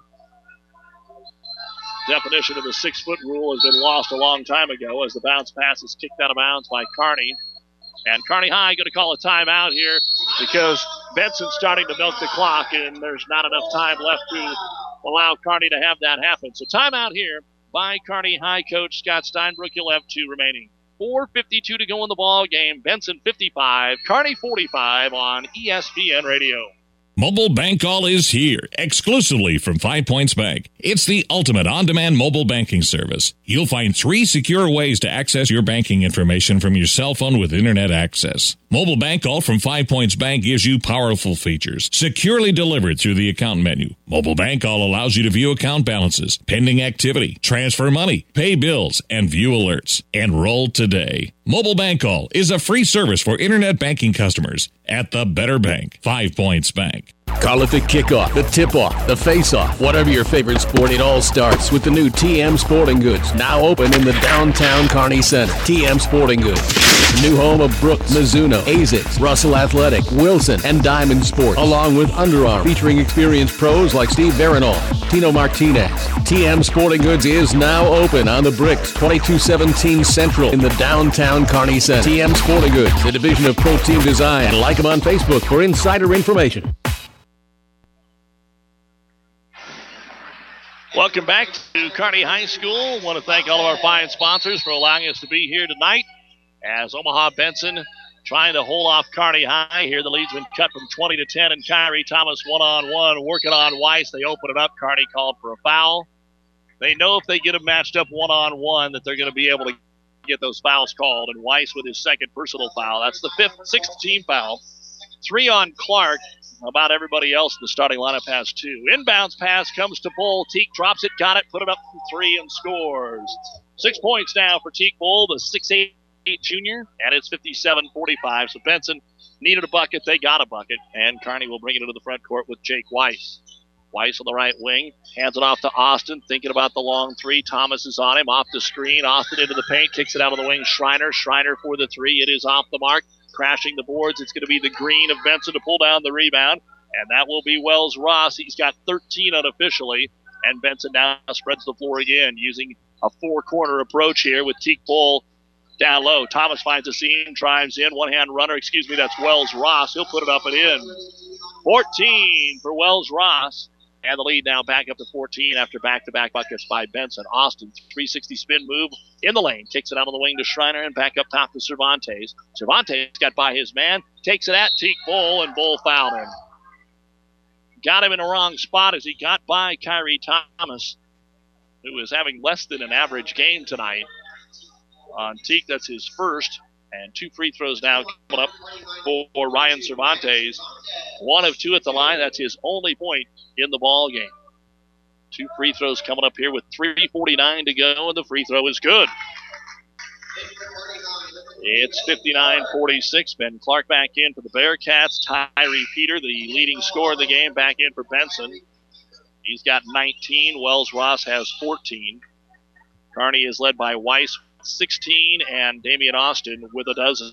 Definition of the six-foot rule has been lost a long time ago as the bounce pass is kicked out of bounds by Kearney. And Kearney High going to call a timeout here because Benson's starting to milk the clock, and there's not enough time left to allow Kearney to have that happen. So timeout here by Kearney High coach Scott Steinbrook. You'll have two remaining. four fifty-two to go in the ball game. Benson fifty-five, Kearney forty-five on E S P N Radio. Mobile Bank All is here, exclusively from Five Points Bank. It's the ultimate on-demand mobile banking service. You'll find three secure ways to access your banking information from your cell phone with internet access. Mobile Bank All from Five Points Bank gives you powerful features, securely delivered through the account menu. Mobile Bank All allows you to view account balances, pending activity, transfer money, pay bills, and view alerts. Enroll today. Mobile Bank All is a free service for internet banking customers at the Better Bank, Five Points Bank. Call it the kickoff, the tip-off, the face-off. Whatever your favorite sport, it all starts with the new T M Sporting Goods, now open in the downtown Kearney Center. T M Sporting Goods, the new home of Brooks, Mizuno, Asics, Russell Athletic, Wilson, and Diamond Sports, along with Under Armour, featuring experienced pros like Steve Veronal, Tino Martinez. T M Sporting Goods is now open on the Bricks, twenty-two seventeen Central in the downtown Kearney Center. T M Sporting Goods, a division of Pro Team Design. And like them on Facebook for insider information. Welcome back to Kearney High School. Want to thank all of our fine sponsors for allowing us to be here tonight as Omaha Benson trying to hold off Kearney High here. The lead's been cut from twenty to ten, and Kyrie Thomas one-on-one working on Weiss. They open it up. Kearney called for a foul. They know if they get them matched up one-on-one that they're going to be able to get those fouls called, and Weiss with his second personal foul. That's the fifth, sixth team foul. Three on Clark. About everybody else in the starting lineup has two. Inbounds pass comes to Bull. Teague drops it, got it, put it up from three, and scores. Six points now for Teague Bull, the six eight junior, and it's fifty-seven forty-five. So Benson needed a bucket. They got a bucket, and Kearney will bring it into the front court with Jake Weiss. Weiss on the right wing, hands it off to Austin, thinking about the long three. Thomas is on him, off the screen. Austin into the paint, kicks it out of the wing. Schreiner, Schreiner for the three. It is off the mark. Crashing the boards. It's going to be the green of Benson to pull down the rebound, and that will be Wells Ross. He's got thirteen unofficially, and Benson now spreads the floor again using a four-corner approach here with Teague Bull down low. Thomas finds a seam, drives in, one-hand runner. Excuse me, that's Wells Ross. He'll put it up and in. fourteen for Wells Ross. And the lead now back up to fourteen after back-to-back buckets by Benson. Austin, three sixty spin move in the lane. Kicks it out on the wing to Schreiner and back up top to Cervantes. Cervantes got by his man. Takes it at Teak Bull, and Bull fouled him. Got him in the wrong spot as he got by Kyrie Thomas, who is having less than an average game tonight. On Teak, that's his first. And two free throws now coming up for Ryan Cervantes. One of two at the line. That's his only point in the ball game. Two free throws coming up here with three forty-nine to go, and the free throw is good. It's fifty-nine forty-six. Ben Clark back in for the Bearcats. Tyree Peter, the leading scorer of the game, back in for Benson. He's got nineteen. Wells Ross has fourteen. Kearney is led by Weiss, sixteen, and Damian Austin with a dozen.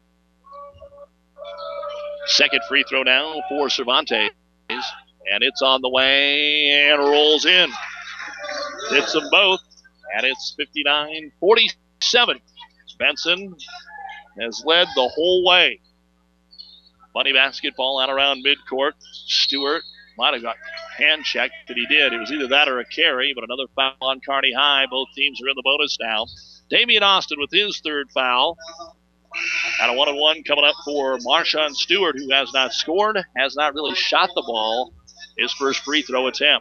Second free throw now for Cervantes, and it's on the way and rolls in. Hits them both, and it's fifty-nine forty-seven. Benson has led the whole way. Bunny basketball out around midcourt. Stewart might have got hand checked, but he did. It was either that or a carry, but another foul on Kearney High. Both teams are in the bonus now. Damian Austin with his third foul. And a one-on-one coming up for Marshawn Stewart, who has not scored, has not really shot the ball. His first free throw attempt.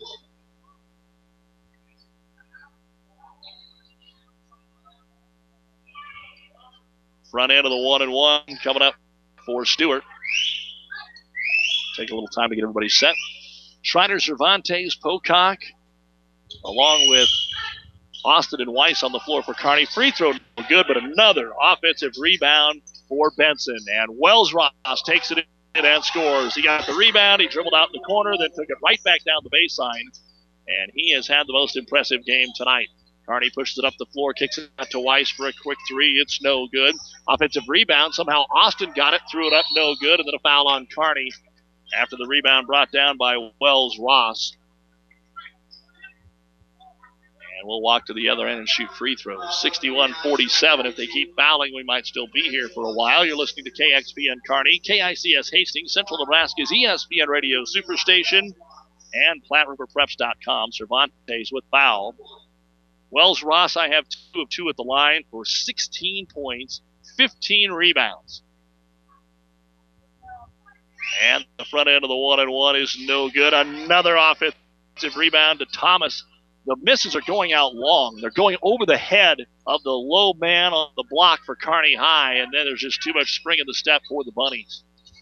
Front end of the one-and-one coming up for Stewart. Take a little time to get everybody set. Schreiner, Cervantes, Pocock, along with Austin and Weiss on the floor for Kearney. Free throw good, but another offensive rebound for Benson. And Wells Ross takes it in and scores. He got the rebound. He dribbled out in the corner, then took it right back down the baseline. And he has had the most impressive game tonight. Kearney pushes it up the floor, kicks it out to Weiss for a quick three. It's no good. Offensive rebound. Somehow Austin got it, threw it up, no good. And then a foul on Kearney after the rebound brought down by Wells Ross. And we'll walk to the other end and shoot free throws. sixty-one forty-seven. If they keep fouling, we might still be here for a while. You're listening to K X P N Kearney, K I C S Hastings, Central Nebraska's E S P N Radio Superstation, and Platte River Preps dot com. Cervantes with foul. Wells Ross, I have two of two at the line for sixteen points, fifteen rebounds. And the front end of the one-and-one is no good. Another offensive rebound to Thomas. The misses are going out long. They're going over the head of the low man on the block for Kearney High, and then there's just too much spring in the step for the Bunnies.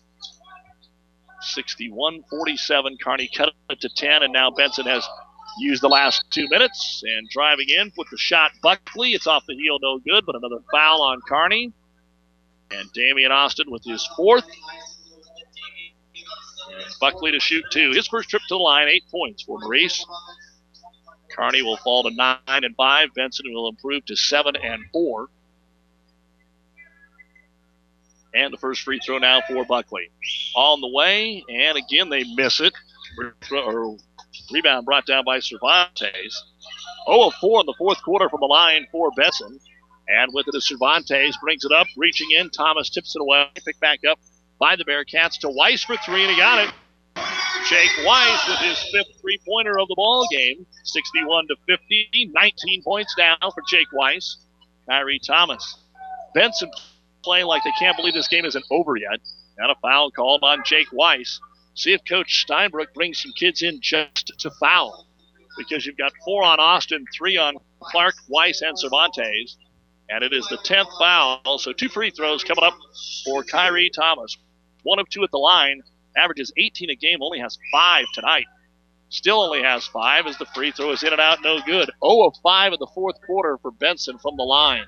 sixty-one forty-seven. Kearney cut it to ten, and now Benson has used the last two minutes. And driving in with the shot, Buckley. It's off the heel, no good, but another foul on Kearney. And Damian Austin with his fourth. And Buckley to shoot two. His first trip to the line, eight points for Maurice. Kearney will fall to nine and five. Benson will improve to seven and four. And the first free throw now for Buckley. On the way, and again they miss it. Or rebound brought down by Cervantes. oh of four in the fourth quarter from the line for Benson. And with it is Cervantes, brings it up, reaching in. Thomas tips it away, picked back up by the Bearcats to Weiss for three, and he got it. Jake Weiss with his fifth three-pointer of the ball game, sixty-one to fifty, nineteen points down for Jake Weiss. Kyrie Thomas. Benson playing like they can't believe this game isn't over yet. And a foul called on Jake Weiss. See if Coach Steinbrook brings some kids in just to foul, because you've got four on Austin, three on Clark, Weiss, and Cervantes. And it is the tenth foul, so two free throws coming up for Kyrie Thomas. One of two at the line. Averages eighteen a game, only has five tonight. Still only has five as the free throw is in and out, no good. oh of five in the fourth quarter for Benson from the line.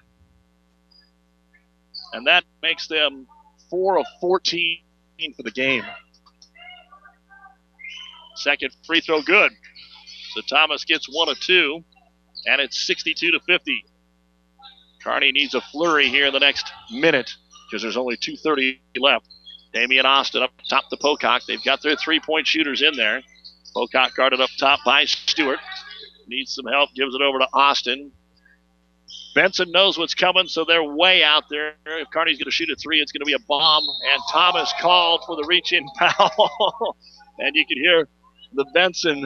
And that makes them four of fourteen for the game. Second free throw good. So Thomas gets one of two, and it's sixty-two to fifty. Kearney needs a flurry here in the next minute because there's only two thirty left. Damian Austin up top to Pocock. They've got their three-point shooters in there. Pocock guarded up top by Stewart. Needs some help, gives it over to Austin. Benson knows what's coming, so they're way out there. If Kearney's going to shoot a three, it's going to be a bomb. And Thomas called for the reach-in foul. And you can hear the Benson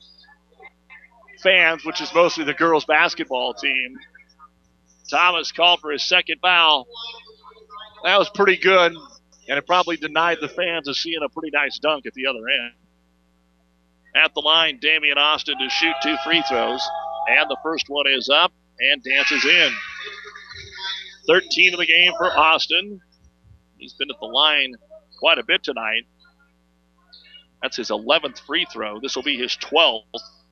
fans, which is mostly the girls' basketball team. Thomas called for his second foul. That was pretty good, and it probably denied the fans of seeing a pretty nice dunk at the other end. At the line, Damian Austin to shoot two free throws. And the first one is up and dances in. thirteen of the game for Austin. He's been at the line quite a bit tonight. That's his eleventh free throw. This will be his twelfth.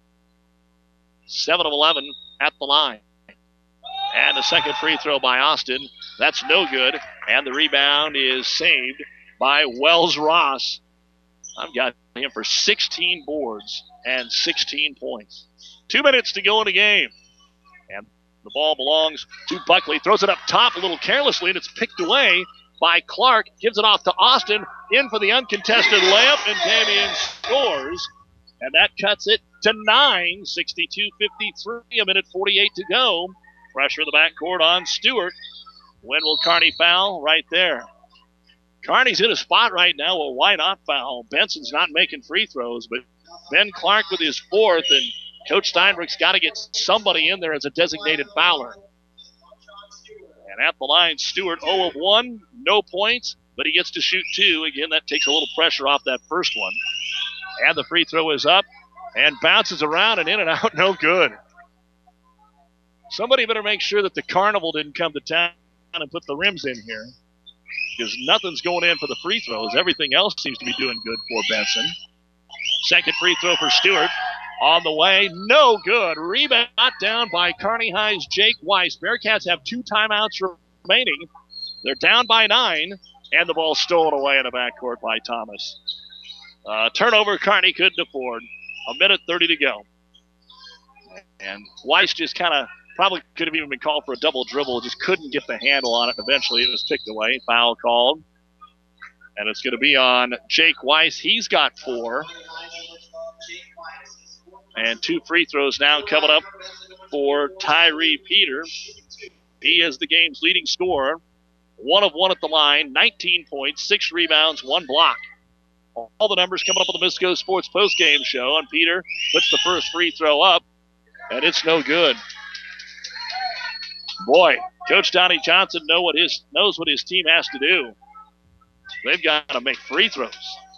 seven of eleven at the line. And the second free throw by Austin. That's no good. And the rebound is saved by Wells Ross. I've got him for sixteen boards and sixteen points. Two minutes to go in the game. And the ball belongs to Buckley. Throws it up top a little carelessly, and it's picked away by Clark. Gives it off to Austin. In for the uncontested layup, and Damian scores. And that cuts it to nine. sixty-two fifty-three, a minute forty-eight to go. Pressure in the backcourt on Stewart. When will Kearney foul? Right there. Kearney's in a spot right now. Well, why not foul? Benson's not making free throws, but Ben Clark with his fourth, and Coach Steinberg's got to get somebody in there as a designated fouler. And at the line, Stewart zero of one, no points, but he gets to shoot two. Again, that takes a little pressure off that first one. And the free throw is up and bounces around and in and out, no good. Somebody better make sure that the Carnival didn't come to town and put the rims in here, because nothing's going in for the free throws. Everything else seems to be doing good for Benson. Second free throw for Stewart. On the way, no good. Rebound down by Kearney High's Jake Weiss. Bearcats have two timeouts remaining. They're down by nine, and the ball stolen away in the backcourt by Thomas. Uh, turnover Kearney couldn't afford. A minute thirty to go. And Weiss just kind of probably could have even been called for a double dribble, just couldn't get the handle on it. Eventually it was picked away. Foul called. And it's going to be on Jake Weiss. He's got four. And two free throws now coming up for Tyree Peter. He is the game's leading scorer. One of one at the line, nineteen points, six rebounds, one block. All the numbers coming up on the Misco Sports postgame show. And Peter puts the first free throw up, and it's no good. Boy, Coach Donnie Johnson know what his, knows what his team has to do. They've got to make free throws.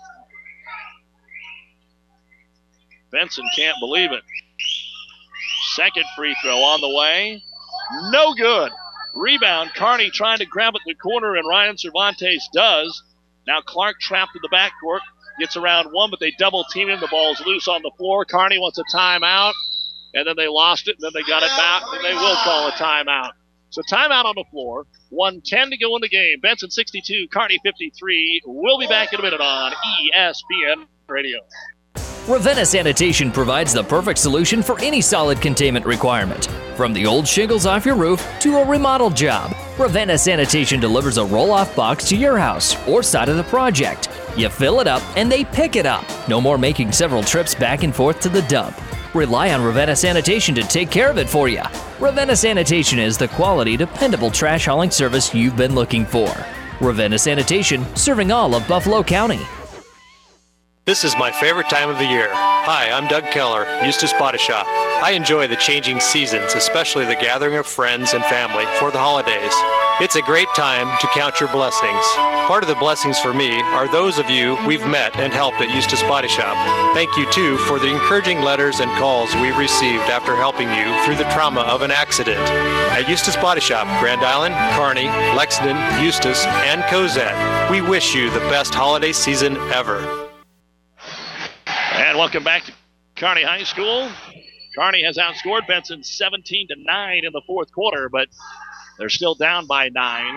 Benson can't believe it. Second free throw on the way. No good. Rebound. Kearney trying to grab it in the corner, and Ryan Cervantes does. Now Clark trapped in the backcourt. Gets around one, but they double team him. The ball's loose on the floor. Kearney wants a timeout, and then they lost it, and then they got it back, and they will call a timeout. So timeout on the floor. one ten to go in the game. Benson sixty-two, Kearney fifty-three. We'll be back in a minute on E S P N Radio. Ravenna Sanitation provides the perfect solution for any solid containment requirement. From the old shingles off your roof to a remodel job, Ravenna Sanitation delivers a roll-off box to your house or side of the project. You fill it up and they pick it up. No more making several trips back and forth to the dump. Rely on Ravenna Sanitation to take care of it for you. Ravenna Sanitation is the quality, dependable trash hauling service you've been looking for. Ravenna Sanitation, serving all of Buffalo County. This is my favorite time of the year. Hi, I'm Doug Keller, Eustis Body Shop. I enjoy the changing seasons, especially the gathering of friends and family for the holidays. It's a great time to count your blessings. Part of the blessings for me are those of you we've met and helped at Eustis Body Shop. Thank you, too, for the encouraging letters and calls we've received after helping you through the trauma of an accident. At Eustis Body Shop, Grand Island, Kearney, Lexington, Eustis, and Cozad, we wish you the best holiday season ever. And welcome back to Kearney High School. Kearney has outscored Benson seventeen to nine in the fourth quarter, but they're still down by nine.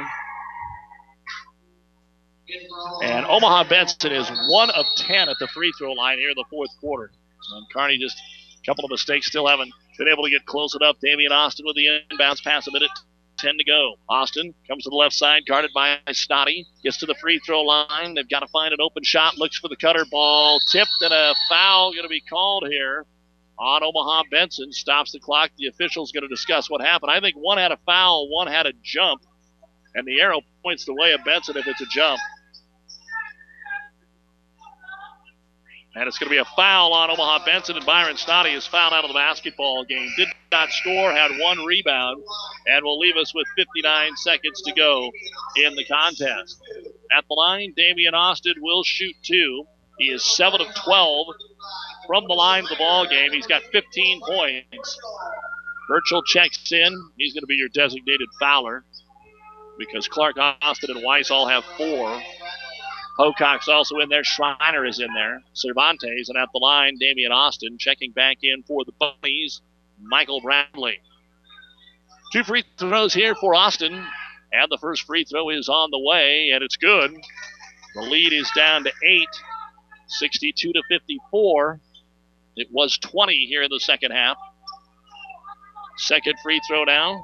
And Omaha Benson is one of ten at the free throw line here in the fourth quarter. And Kearney just a couple of mistakes, still haven't been able to get close enough. Damian Austin with the inbounds pass, a minute ten to go. Austin comes to the left side, guarded by Snotty. Gets to the free throw line. They've got to find an open shot. Looks for the cutter. Ball tipped, and a foul going to be called here on Omaha Benson. Stops the clock. The official's going to discuss what happened. I think one had a foul, one had a jump, and the arrow points the way of Benson if it's a jump. And it's going to be a foul on Omaha Benson, and Byron Snoddy is fouled out of the basketball game. Did not score, had one rebound, and will leave us with fifty-nine seconds to go in the contest. At the line, Damian Austin will shoot two. He is seven of twelve from the line of the ball game. He's got fifteen points. Birchall checks in. He's going to be your designated fouler because Clark, Austin, and Weiss all have four. Pocock's also in there. Schreiner is in there. Cervantes, and at the line, Damian Austin checking back in for the Bunnies, Michael Bradley. Two free throws here for Austin, and the first free throw is on the way, and it's good. The lead is down to eight, sixty-two to fifty-four. It was twenty here in the second half. Second free throw now.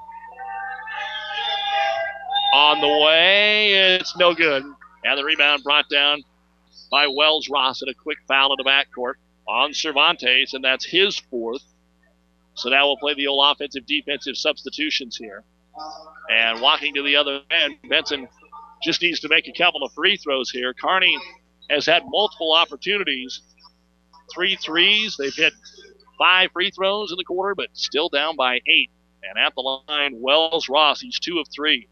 On the way, it's no good. And the rebound brought down by Wells Ross, and a quick foul in the backcourt on Cervantes, and that's his fourth. So now we'll play the old offensive-defensive substitutions here. And walking to the other end, Benson just needs to make a couple of free throws here. Kearney has had multiple opportunities. Three threes. They've hit five free throws in the quarter, but still down by eight. And at the line, Wells Ross, he's two of three.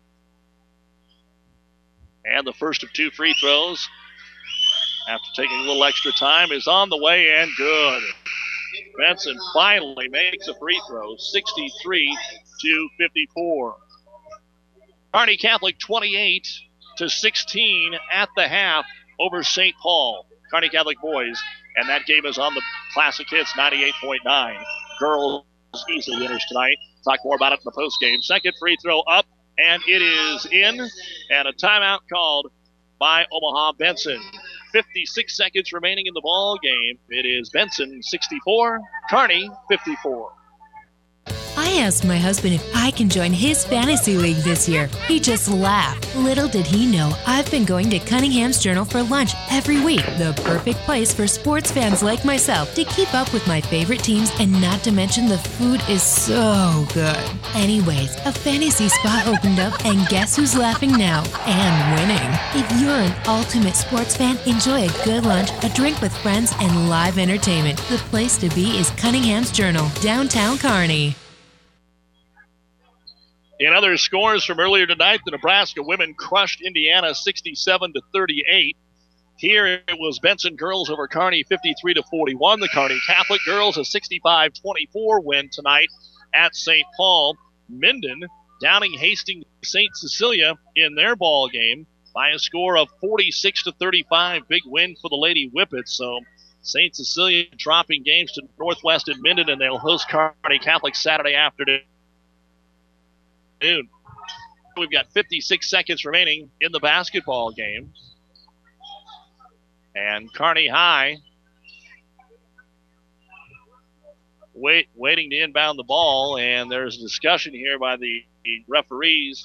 And the first of two free throws, after taking a little extra time, is on the way and good. Benson finally makes a free throw, sixty-three to fifty-four. Kearney Catholic twenty-eight to sixteen at the half over Saint Paul. Kearney Catholic boys, and that game is on the Classic Hits ninety-eight point nine. Girls easy winners tonight. Talk more about it in the postgame. Second free throw up, and it is in, and a timeout called by Omaha Benson. fifty-six seconds remaining in the ball game. It is Benson sixty-four, Kearney fifty-four. I asked my husband if I can join his fantasy league this year. He just laughed. Little did he know, I've been going to Cunningham's Journal for lunch every week. The perfect place for sports fans like myself to keep up with my favorite teams, and not to mention the food is so good. Anyways, a fantasy spot opened up, and guess who's laughing now and winning? If you're an ultimate sports fan, enjoy a good lunch, a drink with friends, and live entertainment. The place to be is Cunningham's Journal, downtown Kearney. In other scores from earlier tonight, the Nebraska women crushed Indiana sixty-seven to thirty-eight. Here it was Benson girls over Kearney fifty-three to forty-one. The Kearney Catholic girls a sixty-five twenty-four win tonight at Saint Paul. Minden downing Hastings Saint Cecilia in their ball game by a score of forty-six to thirty-five. Big win for the Lady Whippets. So Saint Cecilia dropping games to Northwest and Minden, and they'll host Kearney Catholic Saturday afternoon. We've got fifty-six seconds remaining in the basketball game. And Kearney High wait, waiting to inbound the ball, and there's a discussion here by the referees.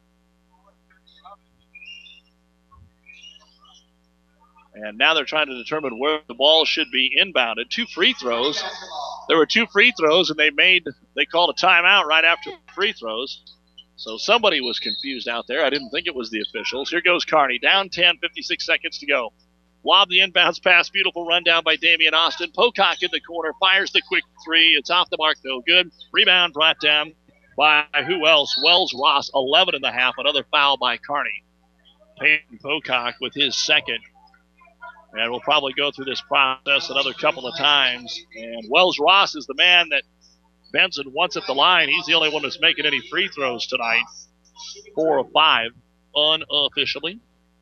And now they're trying to determine where the ball should be inbounded. Two free throws. There were two free throws, and they made they called a timeout right after free throws. So somebody was confused out there. I didn't think it was the officials. Here goes Kearney. Down ten, fifty-six seconds to go. Lob the inbounds pass. Beautiful run down by Damian Austin. Pocock in the corner. Fires the quick three. It's off the mark, though. Good. Rebound brought down by who else? Wells Ross, eleven and a half. Another foul by Kearney. Peyton Pocock with his second. And we'll probably go through this process another couple of times. And Wells Ross is the man that Benson wants at the line. He's the only one that's making any free throws tonight. Four of five unofficially.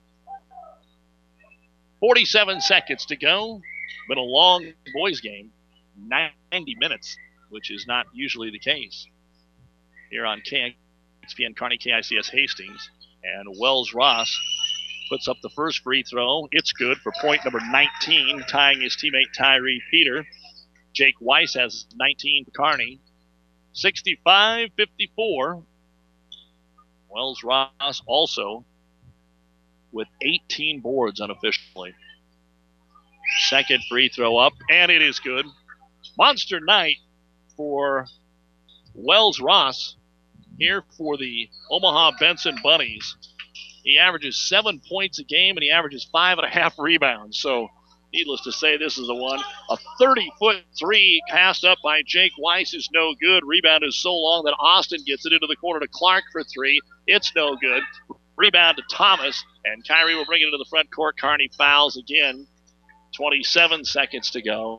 forty-seven seconds to go. Been a long boys game. ninety minutes, which is not usually the case here on K X P N Kearney K I C S Hastings. And Wells Ross puts up the first free throw. It's good for point number nineteen, tying his teammate Tyree Peter. Jake Weiss has nineteen for Kearney. sixty-five fifty-four. Wells Ross also with eighteen boards unofficially. Second free throw up, and it is good. monster night for Wells Ross here for the Omaha Benson Bunnies. He averages seven points a game, and he averages five and a half rebounds. So, needless to say, this is the one. A thirty-foot three passed up by Jake Weiss is no good. Rebound is so long that Austin gets it into the corner to Clark for three. It's no good. Rebound to Thomas, and Kyrie will bring it into the front court. Kearney fouls again. twenty-seven seconds to go.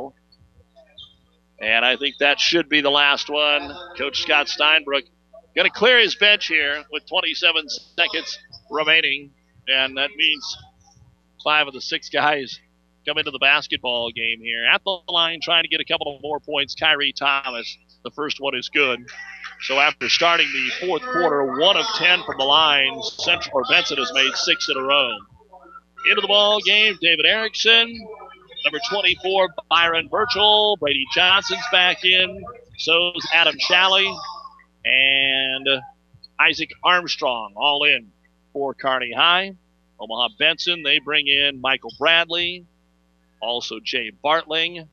And I think that should be the last one. Coach Scott Steinbrook going to clear his bench here with twenty-seven seconds remaining. And that means five of the six guys come into the basketball game here. At the line, trying to get a couple of more points, Kyrie Thomas. The first one is good. So after starting the fourth quarter, one of ten from the line, Central or Benson has made six in a row. Into the ball game, David Erickson. Number twenty-four, Byron Birchall. Brady Johnson's back in. So's Adam Shalley. And Isaac Armstrong all in for Kearney High. Omaha Benson, they bring in Michael Bradley. Also Jay Bartling.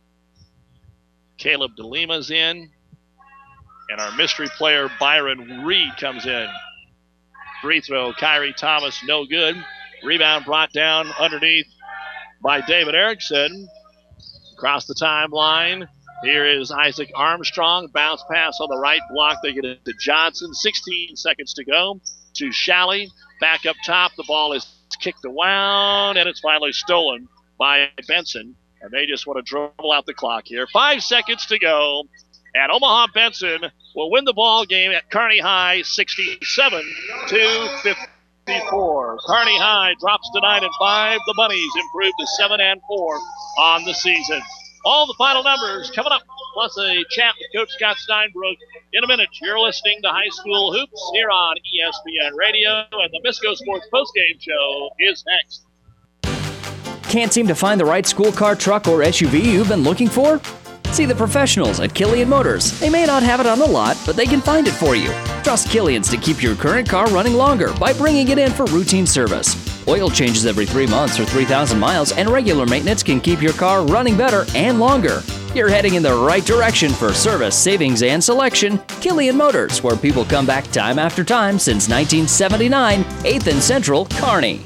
Caleb DeLima's in. And our mystery player, Byron Reed, comes in. Free throw, Kyrie Thomas, no good. Rebound brought down underneath by David Erickson. Across the timeline, here is Isaac Armstrong. Bounce pass on the right block. They get it to Johnson. sixteen seconds to go to Shalley. Back up top. The ball is kicked around, and it's finally stolen by Benson. And they just want to dribble out the clock here. Five seconds to go. And Omaha Benson will win the ball game at Kearney High, sixty-seven to fifty-four. Kearney High drops to nine and five. The Bunnies improve to seven and four on the season. All the final numbers coming up, plus a chat with Coach Scott Steinbrook in a minute. You're listening to High School Hoops here on E S P N Radio, and the Misco Sports Postgame Show is next. Can't seem to find the right school car, truck, or S U V you've been looking for? See the professionals at Killian Motors. They may not have it on the lot, but they can find it for you. Trust Killian's to keep your current car running longer by bringing it in for routine service. Oil changes every three months or three thousand miles, and regular maintenance can keep your car running better and longer. You're heading in the right direction for service, savings, and selection. Killian Motors, where people come back time after time since nineteen seventy-nine, eighth and Central, Kearney.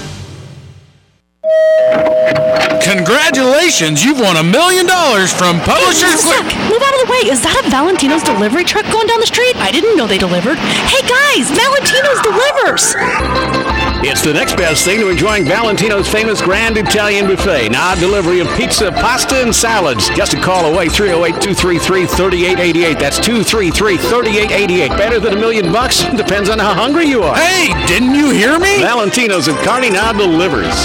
Congratulations, you've won a million dollars from Publishers Hey, Quick. Move out of the way. Is that a Valentino's delivery truck going down the street? I didn't know they delivered. Hey guys, Valentino's delivers. It's the next best thing to enjoying Valentino's famous Grand Italian Buffet. Now delivery of pizza, pasta, and salads. Just a call away, three oh eight, two three three, three eight eight eight. That's two three three, three eight eight eight. Better than a million bucks? Depends on how hungry you are. Hey, didn't you hear me? Valentino's at Kearney now delivers.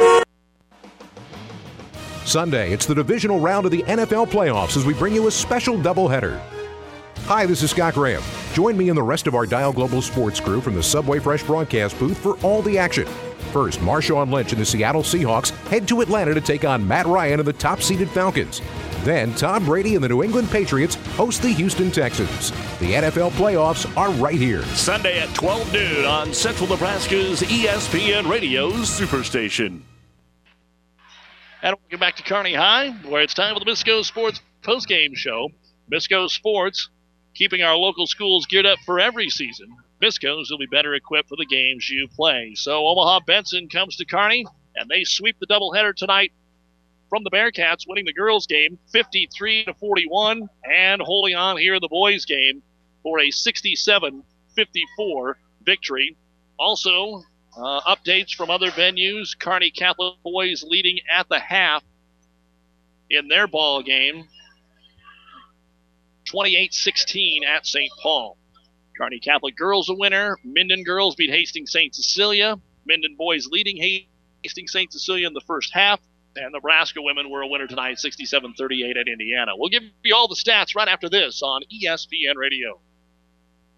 Sunday, it's the divisional round of the N F L playoffs as we bring you a special doubleheader. Hi, this is Scott Graham. Join me and the rest of our Dial Global Sports crew from the Subway Fresh broadcast booth for all the action. First, Marshawn Lynch and the Seattle Seahawks head to Atlanta to take on Matt Ryan and the top-seeded Falcons. Then, Tom Brady and the New England Patriots host the Houston Texans. The N F L playoffs are right here. Sunday at twelve noon on Central Nebraska's E S P N Radio Superstation. And welcome back to Kearney High, where it's time for the Misco Sports postgame show. Misco Sports, keeping our local schools geared up for every season. Misco's will be better equipped for the games you play. So Omaha Benson comes to Kearney, and they sweep the doubleheader tonight from the Bearcats, winning the girls' game fifty-three to forty-one, and holding on here in the boys' game for a sixty-seven fifty-four victory. Also, Uh, updates from other venues. Kearney Catholic boys leading at the half in their ball game, twenty-eight sixteen at Saint Paul. Kearney Catholic girls a winner. Minden girls beat Hastings Saint Cecilia. Minden boys leading Hastings Saint Cecilia in the first half. And Nebraska women were a winner tonight, sixty-seven thirty-eight at Indiana. We'll give you all the stats right after this on E S P N Radio.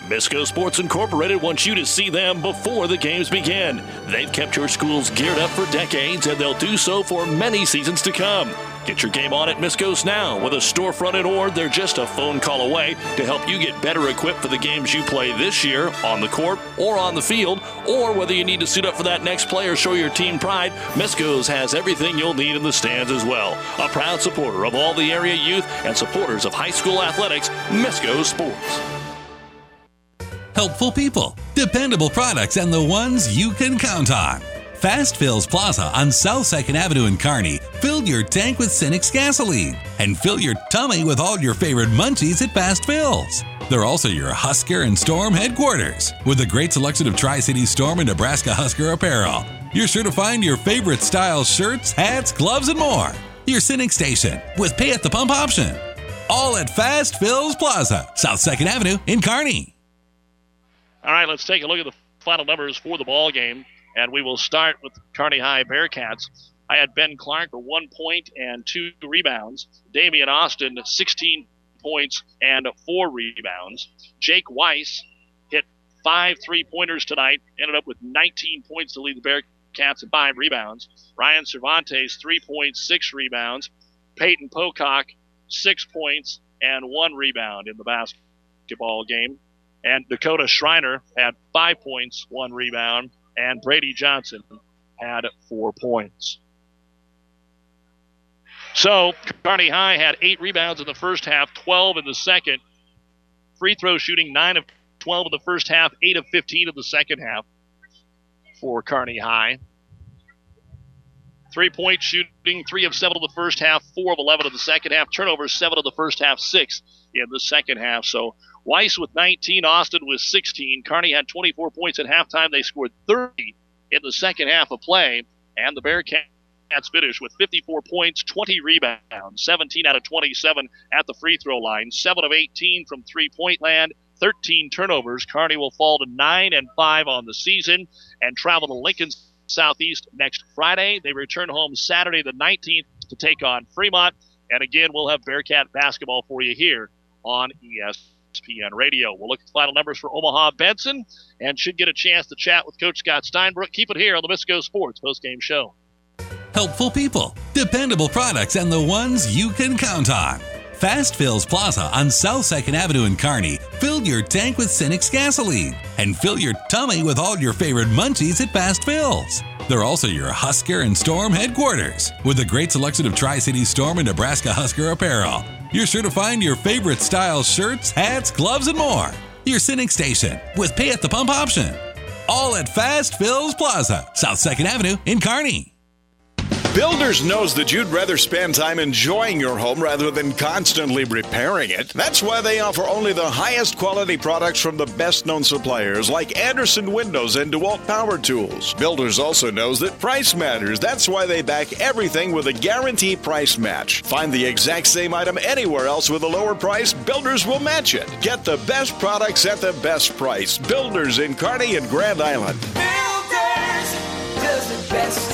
Misco Sports Incorporated wants you to see them before the games begin. They've kept your schools geared up for decades, and they'll do so for many seasons to come. Get your game on at Misco's now. With a storefront in Ord, they're just a phone call away to help you get better equipped for the games you play this year on the court or on the field, or whether you need to suit up for that next play or show your team pride, Misco's has everything you'll need in the stands as well. A proud supporter of all the area youth and supporters of high school athletics, Misco Sports. Helpful people, dependable products, and the ones you can count on. Fast Fills Plaza on South second Avenue in Kearney filled your tank with Cenex gasoline and fill your tummy with all your favorite munchies at Fast Fills. They're also your Husker and Storm headquarters with a great selection of Tri-City Storm and Nebraska Husker apparel. You're sure to find your favorite style shirts, hats, gloves, and more. Your Cenex station with pay at the pump option. All at Fast Fills Plaza, South second Avenue in Kearney. All right, let's take a look at the final numbers for the ball game. And we will start with Kearney High Bearcats. I had Ben Clark for one point and two rebounds. Damian Austin, sixteen points and four rebounds. Jake Weiss hit five three-pointers tonight, ended up with nineteen points to lead the Bearcats and five rebounds. Ryan Cervantes, three points, six rebounds. Peyton Pocock, six points and one rebound in the basketball game. And Dakota Schreiner had five points, one rebound. And Brady Johnson had four points. So Kearney High had eight rebounds in the first half, twelve in the second. Free throw shooting, nine of twelve in the first half, eight of fifteen in the second half for Kearney High. Three-point shooting, three of seven in the first half, four of eleven in the second half. Turnovers, seven in the first half, six in the second half. So Weiss with nineteen, Austin with sixteen. Kearney had twenty-four points at halftime. They scored thirty in the second half of play. And the Bearcats finished with fifty-four points, twenty rebounds, seventeen out of twenty-seven at the free throw line, seven of eighteen from three-point land, thirteen turnovers. Kearney will fall to nine and five on the season and travel to Lincoln Southeast next Friday. They return home Saturday the nineteenth to take on Fremont. And again, we'll have Bearcat basketball for you here on E S P N Radio. We'll look at the final numbers for Omaha Benson and should get a chance to chat with Coach Scott Steinbrook. Keep it here on the Misco Sports postgame show. Helpful people, dependable products, and the ones you can count on. Fast Fills Plaza on South second Avenue in Kearney filled your tank with Cenex gasoline and fill your tummy with all your favorite munchies at Fast Fills. They're also your Husker and Storm headquarters with a great selection of Tri-City Storm and Nebraska Husker apparel. You're sure to find your favorite style shirts, hats, gloves, and more. Your Cenex station with pay at the pump option. All at Fast Fills Plaza, South second Avenue in Kearney. Builders knows that you'd rather spend time enjoying your home rather than constantly repairing it. That's why they offer only the highest quality products from the best-known suppliers like Anderson Windows and DeWalt Power Tools. Builders also knows that price matters. That's why they back everything with a guaranteed price match. Find the exact same item anywhere else with a lower price, Builders will match it. Get the best products at the best price. Builders in Kearney and Grand Island. Builders does it best.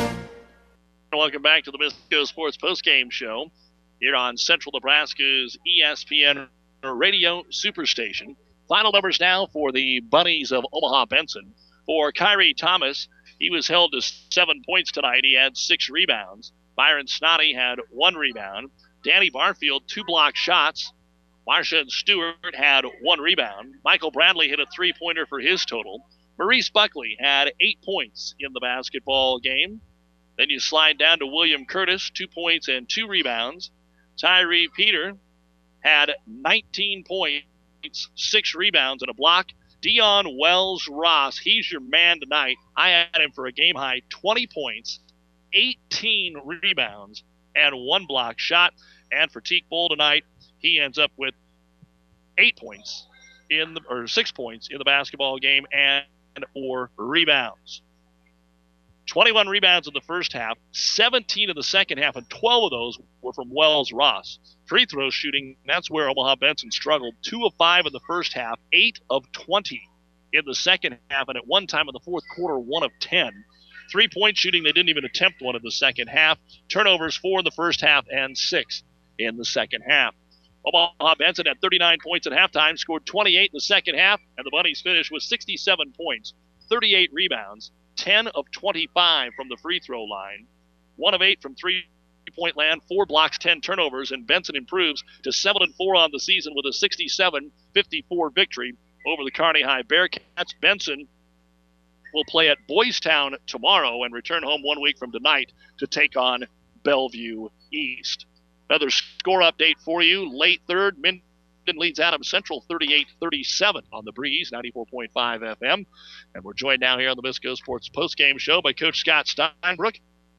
Welcome back to the Misco Sports postgame show here on Central Nebraska's E S P N Radio Superstation. Final numbers now for the Bunnies of Omaha Benson. For Kyrie Thomas, he was held to seven points tonight. He had six rebounds. Byron Snoddy had one rebound. Danny Barfield, two block shots. Marshawn Stewart had one rebound. Michael Bradley hit a three-pointer for his total. Maurice Buckley had eight points in the basketball game. Then you slide down to William Curtis, two points and two rebounds. Tyree Peter had nineteen points, six rebounds and a block. Dion Wells Ross, he's your man tonight. I had him for a game high, twenty points, eighteen rebounds, and one block shot. And for Teak Bull tonight, he ends up with eight points in the or six points in the basketball game and four rebounds. twenty-one rebounds in the first half, seventeen in the second half, and twelve of those were from Wells Ross. Free throw shooting, that's where Omaha Benson struggled. Two of five in the first half, eight of twenty in the second half, and at one time in the fourth quarter, one of ten. Three-point shooting, they didn't even attempt one in the second half. Turnovers, four in the first half and six in the second half. Omaha Benson had thirty-nine points at halftime, scored twenty-eight in the second half, and the Bunnies finished with sixty-seven points, thirty-eight rebounds, ten of twenty-five from the free throw line, one of eight from three-point land, four blocks, ten turnovers, and Benson improves to seven and four on the season with a sixty-seven fifty-four victory over the Kearney High Bearcats. Benson will play at Boys Town tomorrow and return home one week from tonight to take on Bellevue East. Another score update for you. Late third, Minden leads Adams Central thirty-eight thirty-seven on the Breeze, ninety-four point five F M. And we're joined now here on the Bisco Sports postgame show by Coach Scott Steinbrook.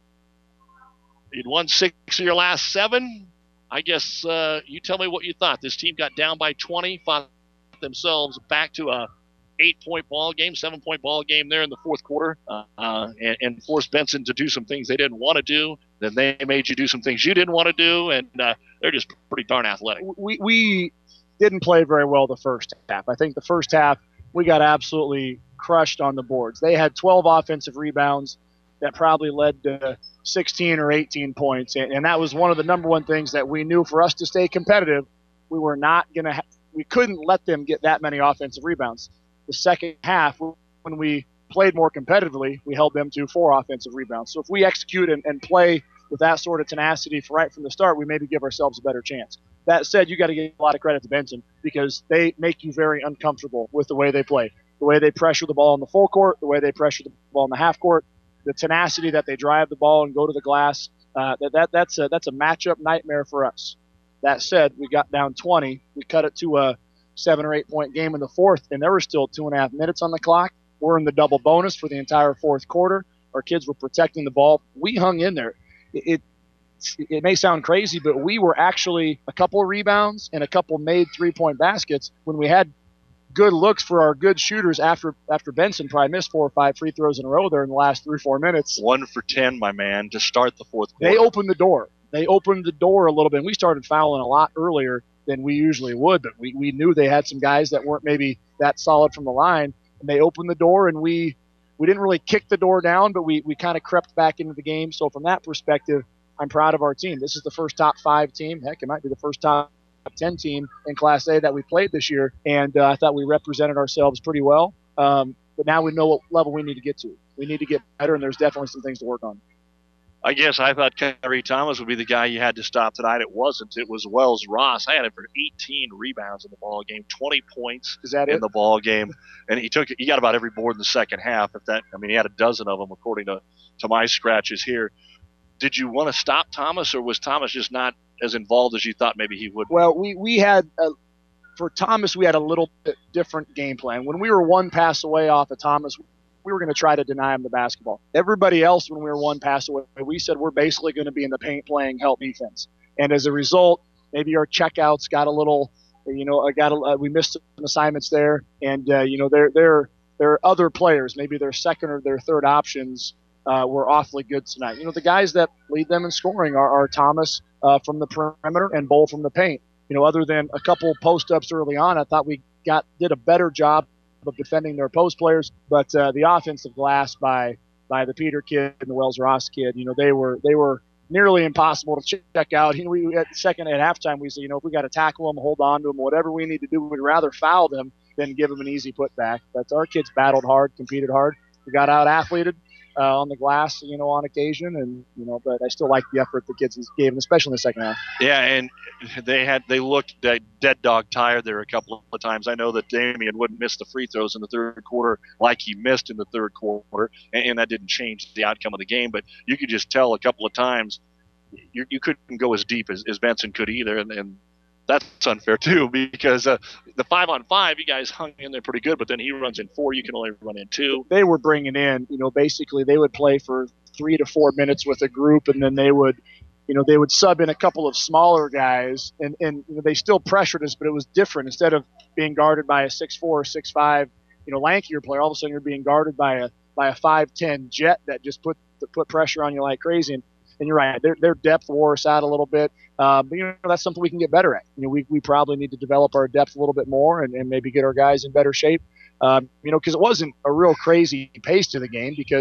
You'd won six of your last seven. I guess uh, you tell me what you thought. This team got down by twenty, fought themselves back to a eight-point ball game, seven-point ball game there in the fourth quarter, uh, uh, and, and forced Benson to do some things they didn't want to do. Then they made you do some things you didn't want to do, and uh, they're just pretty darn athletic. We we didn't play very well the first half. I think the first half we got absolutely crushed on the boards. They had twelve offensive rebounds that probably led to sixteen or eighteen points, and, and that was one of the number one things that we knew for us to stay competitive. We were not going to ha- – we couldn't let them get that many offensive rebounds. The second half, when we played more competitively, we held them to four offensive rebounds. So if we execute and, and play with that sort of tenacity for right from the start, we maybe give ourselves a better chance. That said, you got to give a lot of credit to Benson because they make you very uncomfortable with the way they play, the way they pressure the ball in the full court, the way they pressure the ball in the half court, the tenacity that they drive the ball and go to the glass. Uh, that, that that's a that's a matchup nightmare for us. That said, we got down twenty. We cut it to a seven or eight point game in the fourth, and there were still two and a half minutes on the clock. We're in the double bonus for the entire fourth quarter. Our kids were protecting the ball. We hung in there. It, it, it may sound crazy, but we were actually a couple of rebounds and a couple made three-point baskets when we had good looks for our good shooters after after Benson probably missed four or five free throws in a row there in the last three or four minutes. One for ten, my man, to start the fourth quarter. They opened the door. They opened the door a little bit. We started fouling a lot earlier than we usually would, but we, we knew they had some guys that weren't maybe that solid from the line, and they opened the door, and we we didn't really kick the door down, but we, we kind of crept back into the game. So from that perspective, I'm proud of our team. This is the first top five team. Heck, it might be the first top ten team in Class A that we played this year, and uh, I thought we represented ourselves pretty well. Um, but now we know what level we need to get to. We need to get better, and there's definitely some things to work on. I guess I thought Kyrie Thomas would be the guy you had to stop tonight. It wasn't. It was Wells Ross. I had him for eighteen rebounds in the ball game, twenty points Is that in it? the ball game, and he took he got about every board in the second half. If that, I mean, he had a dozen of them according to to my scratches here. Did you want to stop Thomas, or was Thomas just not as involved as you thought maybe he would be? Well, we we had a, for Thomas we had a little bit different game plan. When we were one pass away off of Thomas, we were going to try to deny him the basketball. Everybody else, when we were one pass away, we said we're basically going to be in the paint playing help defense. And as a result, maybe our checkouts got a little, you know, got a, uh, we missed some assignments there. And uh, you know, there there there are other players, maybe their second or their third options uh, were awfully good tonight. You know, the guys that lead them in scoring are, are Thomas uh, from the perimeter and Bull from the paint. You know, other than a couple post ups early on, I thought we got did a better job of defending their post players, but uh, the offensive glass by by the Peter kid and the Wells Ross kid, you know, they were they were nearly impossible to check out. You know, we at second at halftime we said, you know, if we got to tackle them, hold on to them, whatever we need to do, we'd rather foul them than give them an easy putback. But our kids battled hard, competed hard. We got out athleted uh, on the glass, you know, on occasion, and you know, but I still like the effort the kids gave them, especially in the second half. Yeah, and they had they looked dead dog tired there a couple of times. I know that Damian wouldn't miss the free throws in the third quarter like he missed in the third quarter, and, and that didn't change the outcome of the game. But you could just tell a couple of times you, you couldn't go as deep as, as Benson could either, and, and that's unfair too because uh, the five on five, you guys hung in there pretty good, but then he runs in four, you can only run in two. They were bringing in, you know, basically they would play for three to four minutes with a group, and then they would, you know, they would sub in a couple of smaller guys, and, and you know, they still pressured us, but it was different. Instead of being guarded by a six four or six five, you know, lankier player, all of a sudden you're being guarded by a by a five ten jet that just put put pressure on you like crazy. And, and you're right, their their depth wore us out a little bit. Uh, but you know, that's something we can get better at. You know, we we probably need to develop our depth a little bit more and, and maybe get our guys in better shape. Um, you know, because it wasn't a real crazy pace to the game because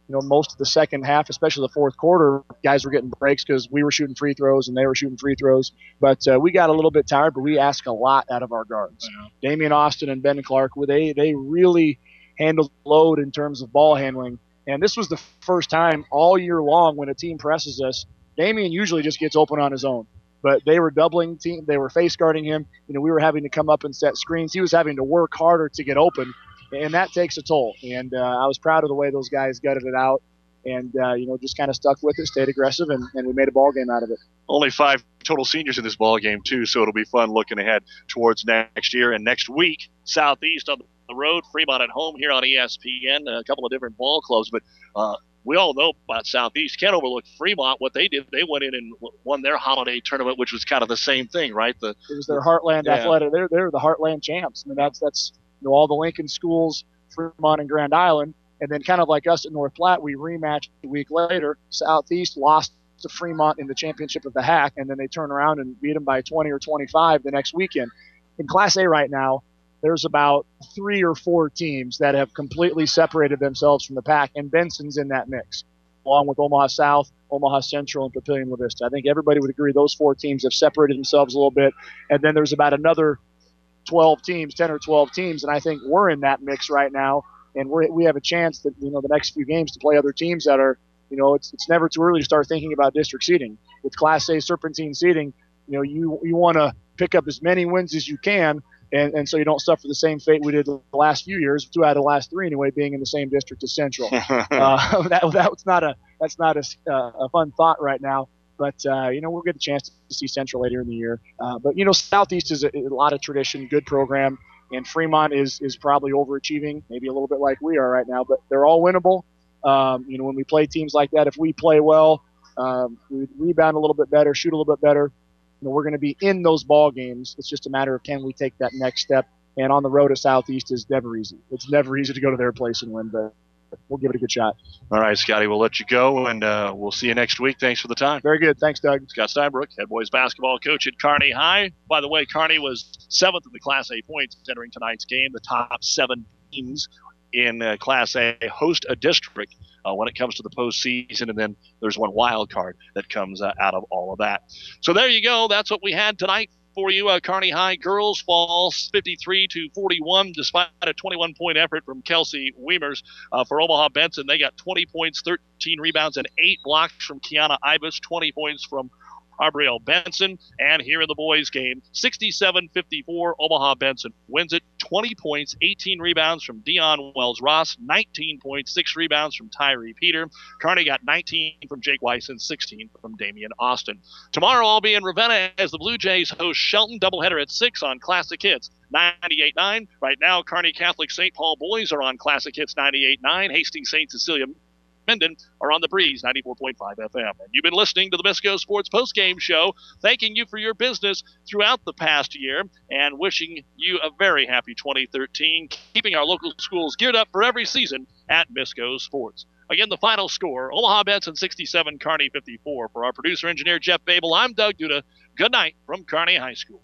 you know, most of the second half, especially the fourth quarter, guys were getting breaks because we were shooting free throws and they were shooting free throws. But uh, we got a little bit tired, but we ask a lot out of our guards. Yeah. Damian Austin and Ben Clark, they, they really handled the load in terms of ball handling. And this was the first time all year long when a team presses us, Damian usually just gets open on his own. But they were doubling team. They were face guarding him. You know, we were having to come up and set screens. He was having to work harder to get open. And that takes a toll. And uh, I was proud of the way those guys gutted it out and, uh, you know, just kind of stuck with it, stayed aggressive, and, and we made a ball game out of it. Only five total seniors in this ball game, too, so it'll be fun looking ahead towards next year. And next week, Southeast on the road, Fremont at home here on E S P N, a couple of different ball clubs. But uh, we all know about Southeast. Can't overlook Fremont. What they did, they went in and won their holiday tournament, which was kind of the same thing, right? The, it was their Heartland yeah. Athletic. They're, they're the Heartland champs. I mean, that's that's – You know, all the Lincoln schools, Fremont and Grand Island, and then kind of like us at North Platte, we rematched a week later. Southeast lost to Fremont in the championship of the H A C, and then they turn around and beat them by twenty or twenty-five the next weekend. In Class A right now, there's about three or four teams that have completely separated themselves from the pack, and Benson's in that mix, along with Omaha South, Omaha Central, and Papillion La Vista. I think everybody would agree those four teams have separated themselves a little bit, and then there's about another twelve teams, ten or twelve teams, and I think we're in that mix right now, and we we have a chance that, you know, the next few games to play other teams that are, you know, it's it's never too early to start thinking about district seeding. With Class A Serpentine seeding, you know, you you want to pick up as many wins as you can, and, and so you don't suffer the same fate we did the last few years, two out of the last three anyway, being in the same district as Central. uh, that that's not a that's not a, uh, a fun thought right now. But, uh, you know, we'll get a chance to see Central later in the year. Uh, but, you know, Southeast is a, a lot of tradition, good program, and Fremont is is probably overachieving, maybe a little bit like we are right now. But they're all winnable. Um, you know, when we play teams like that, if we play well, um, we rebound a little bit better, shoot a little bit better, you know, we're going to be in those ball games. It's just a matter of can we take that next step. And on the road to Southeast is never easy. It's never easy to go to their place and win, but we'll give it a good shot. All right, Scotty, we'll let you go, and uh, we'll see you next week. Thanks for the time. Very good. Thanks, Doug. Scott Steinbrook, head boys basketball coach at Kearney High. By the way, Kearney was seventh in the Class A points entering tonight's game. The top seven teams in uh, Class A host a district uh, when it comes to the postseason, and then there's one wild card that comes uh, out of all of that. So there you go. That's what we had tonight for you. uh, Kearney High girls fall fifty-three to forty-one despite a twenty-one point effort from Kelsey Weimers. Uh, for Omaha Benson, they got twenty points, thirteen rebounds, and eight blocks from Kiana Ibis, twenty points from Arbriel Benson. And here in the boys game, sixty-seven fifty-four, Omaha Benson wins it. twenty points, eighteen rebounds from Dion Wells Ross, nineteen points, six rebounds from Tyree Peter. Kearney got nineteen from Jake Weiss and sixteen from Damian Austin. Tomorrow I'll be in Ravenna as the Blue Jays host Shelton. Doubleheader at six on Classic Hits ninety-eight point nine. Right now, Kearney Catholic Saint Paul boys are on Classic Hits ninety-eight point nine. Hastings Saint Cecilia Menden are on the Breeze ninety-four point five F M. And you've been listening to the Bisco Sports Postgame Show, thanking you for your business throughout the past year and wishing you a very happy twenty thirteen, keeping our local schools geared up for every season at Bisco Sports. Again, the final score, Omaha Benson sixty-seven, Kearney fifty-four. For our producer engineer Jeff Babel, I'm Doug Duda. Good night from Kearney High School.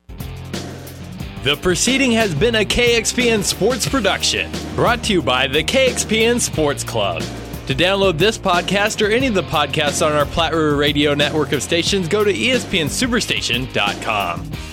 The proceeding has been a K X P N Sports production, brought to you by the K X P N Sports Club. To download this podcast or any of the podcasts on our Platte River Radio network of stations, go to E S P N Superstation dot com.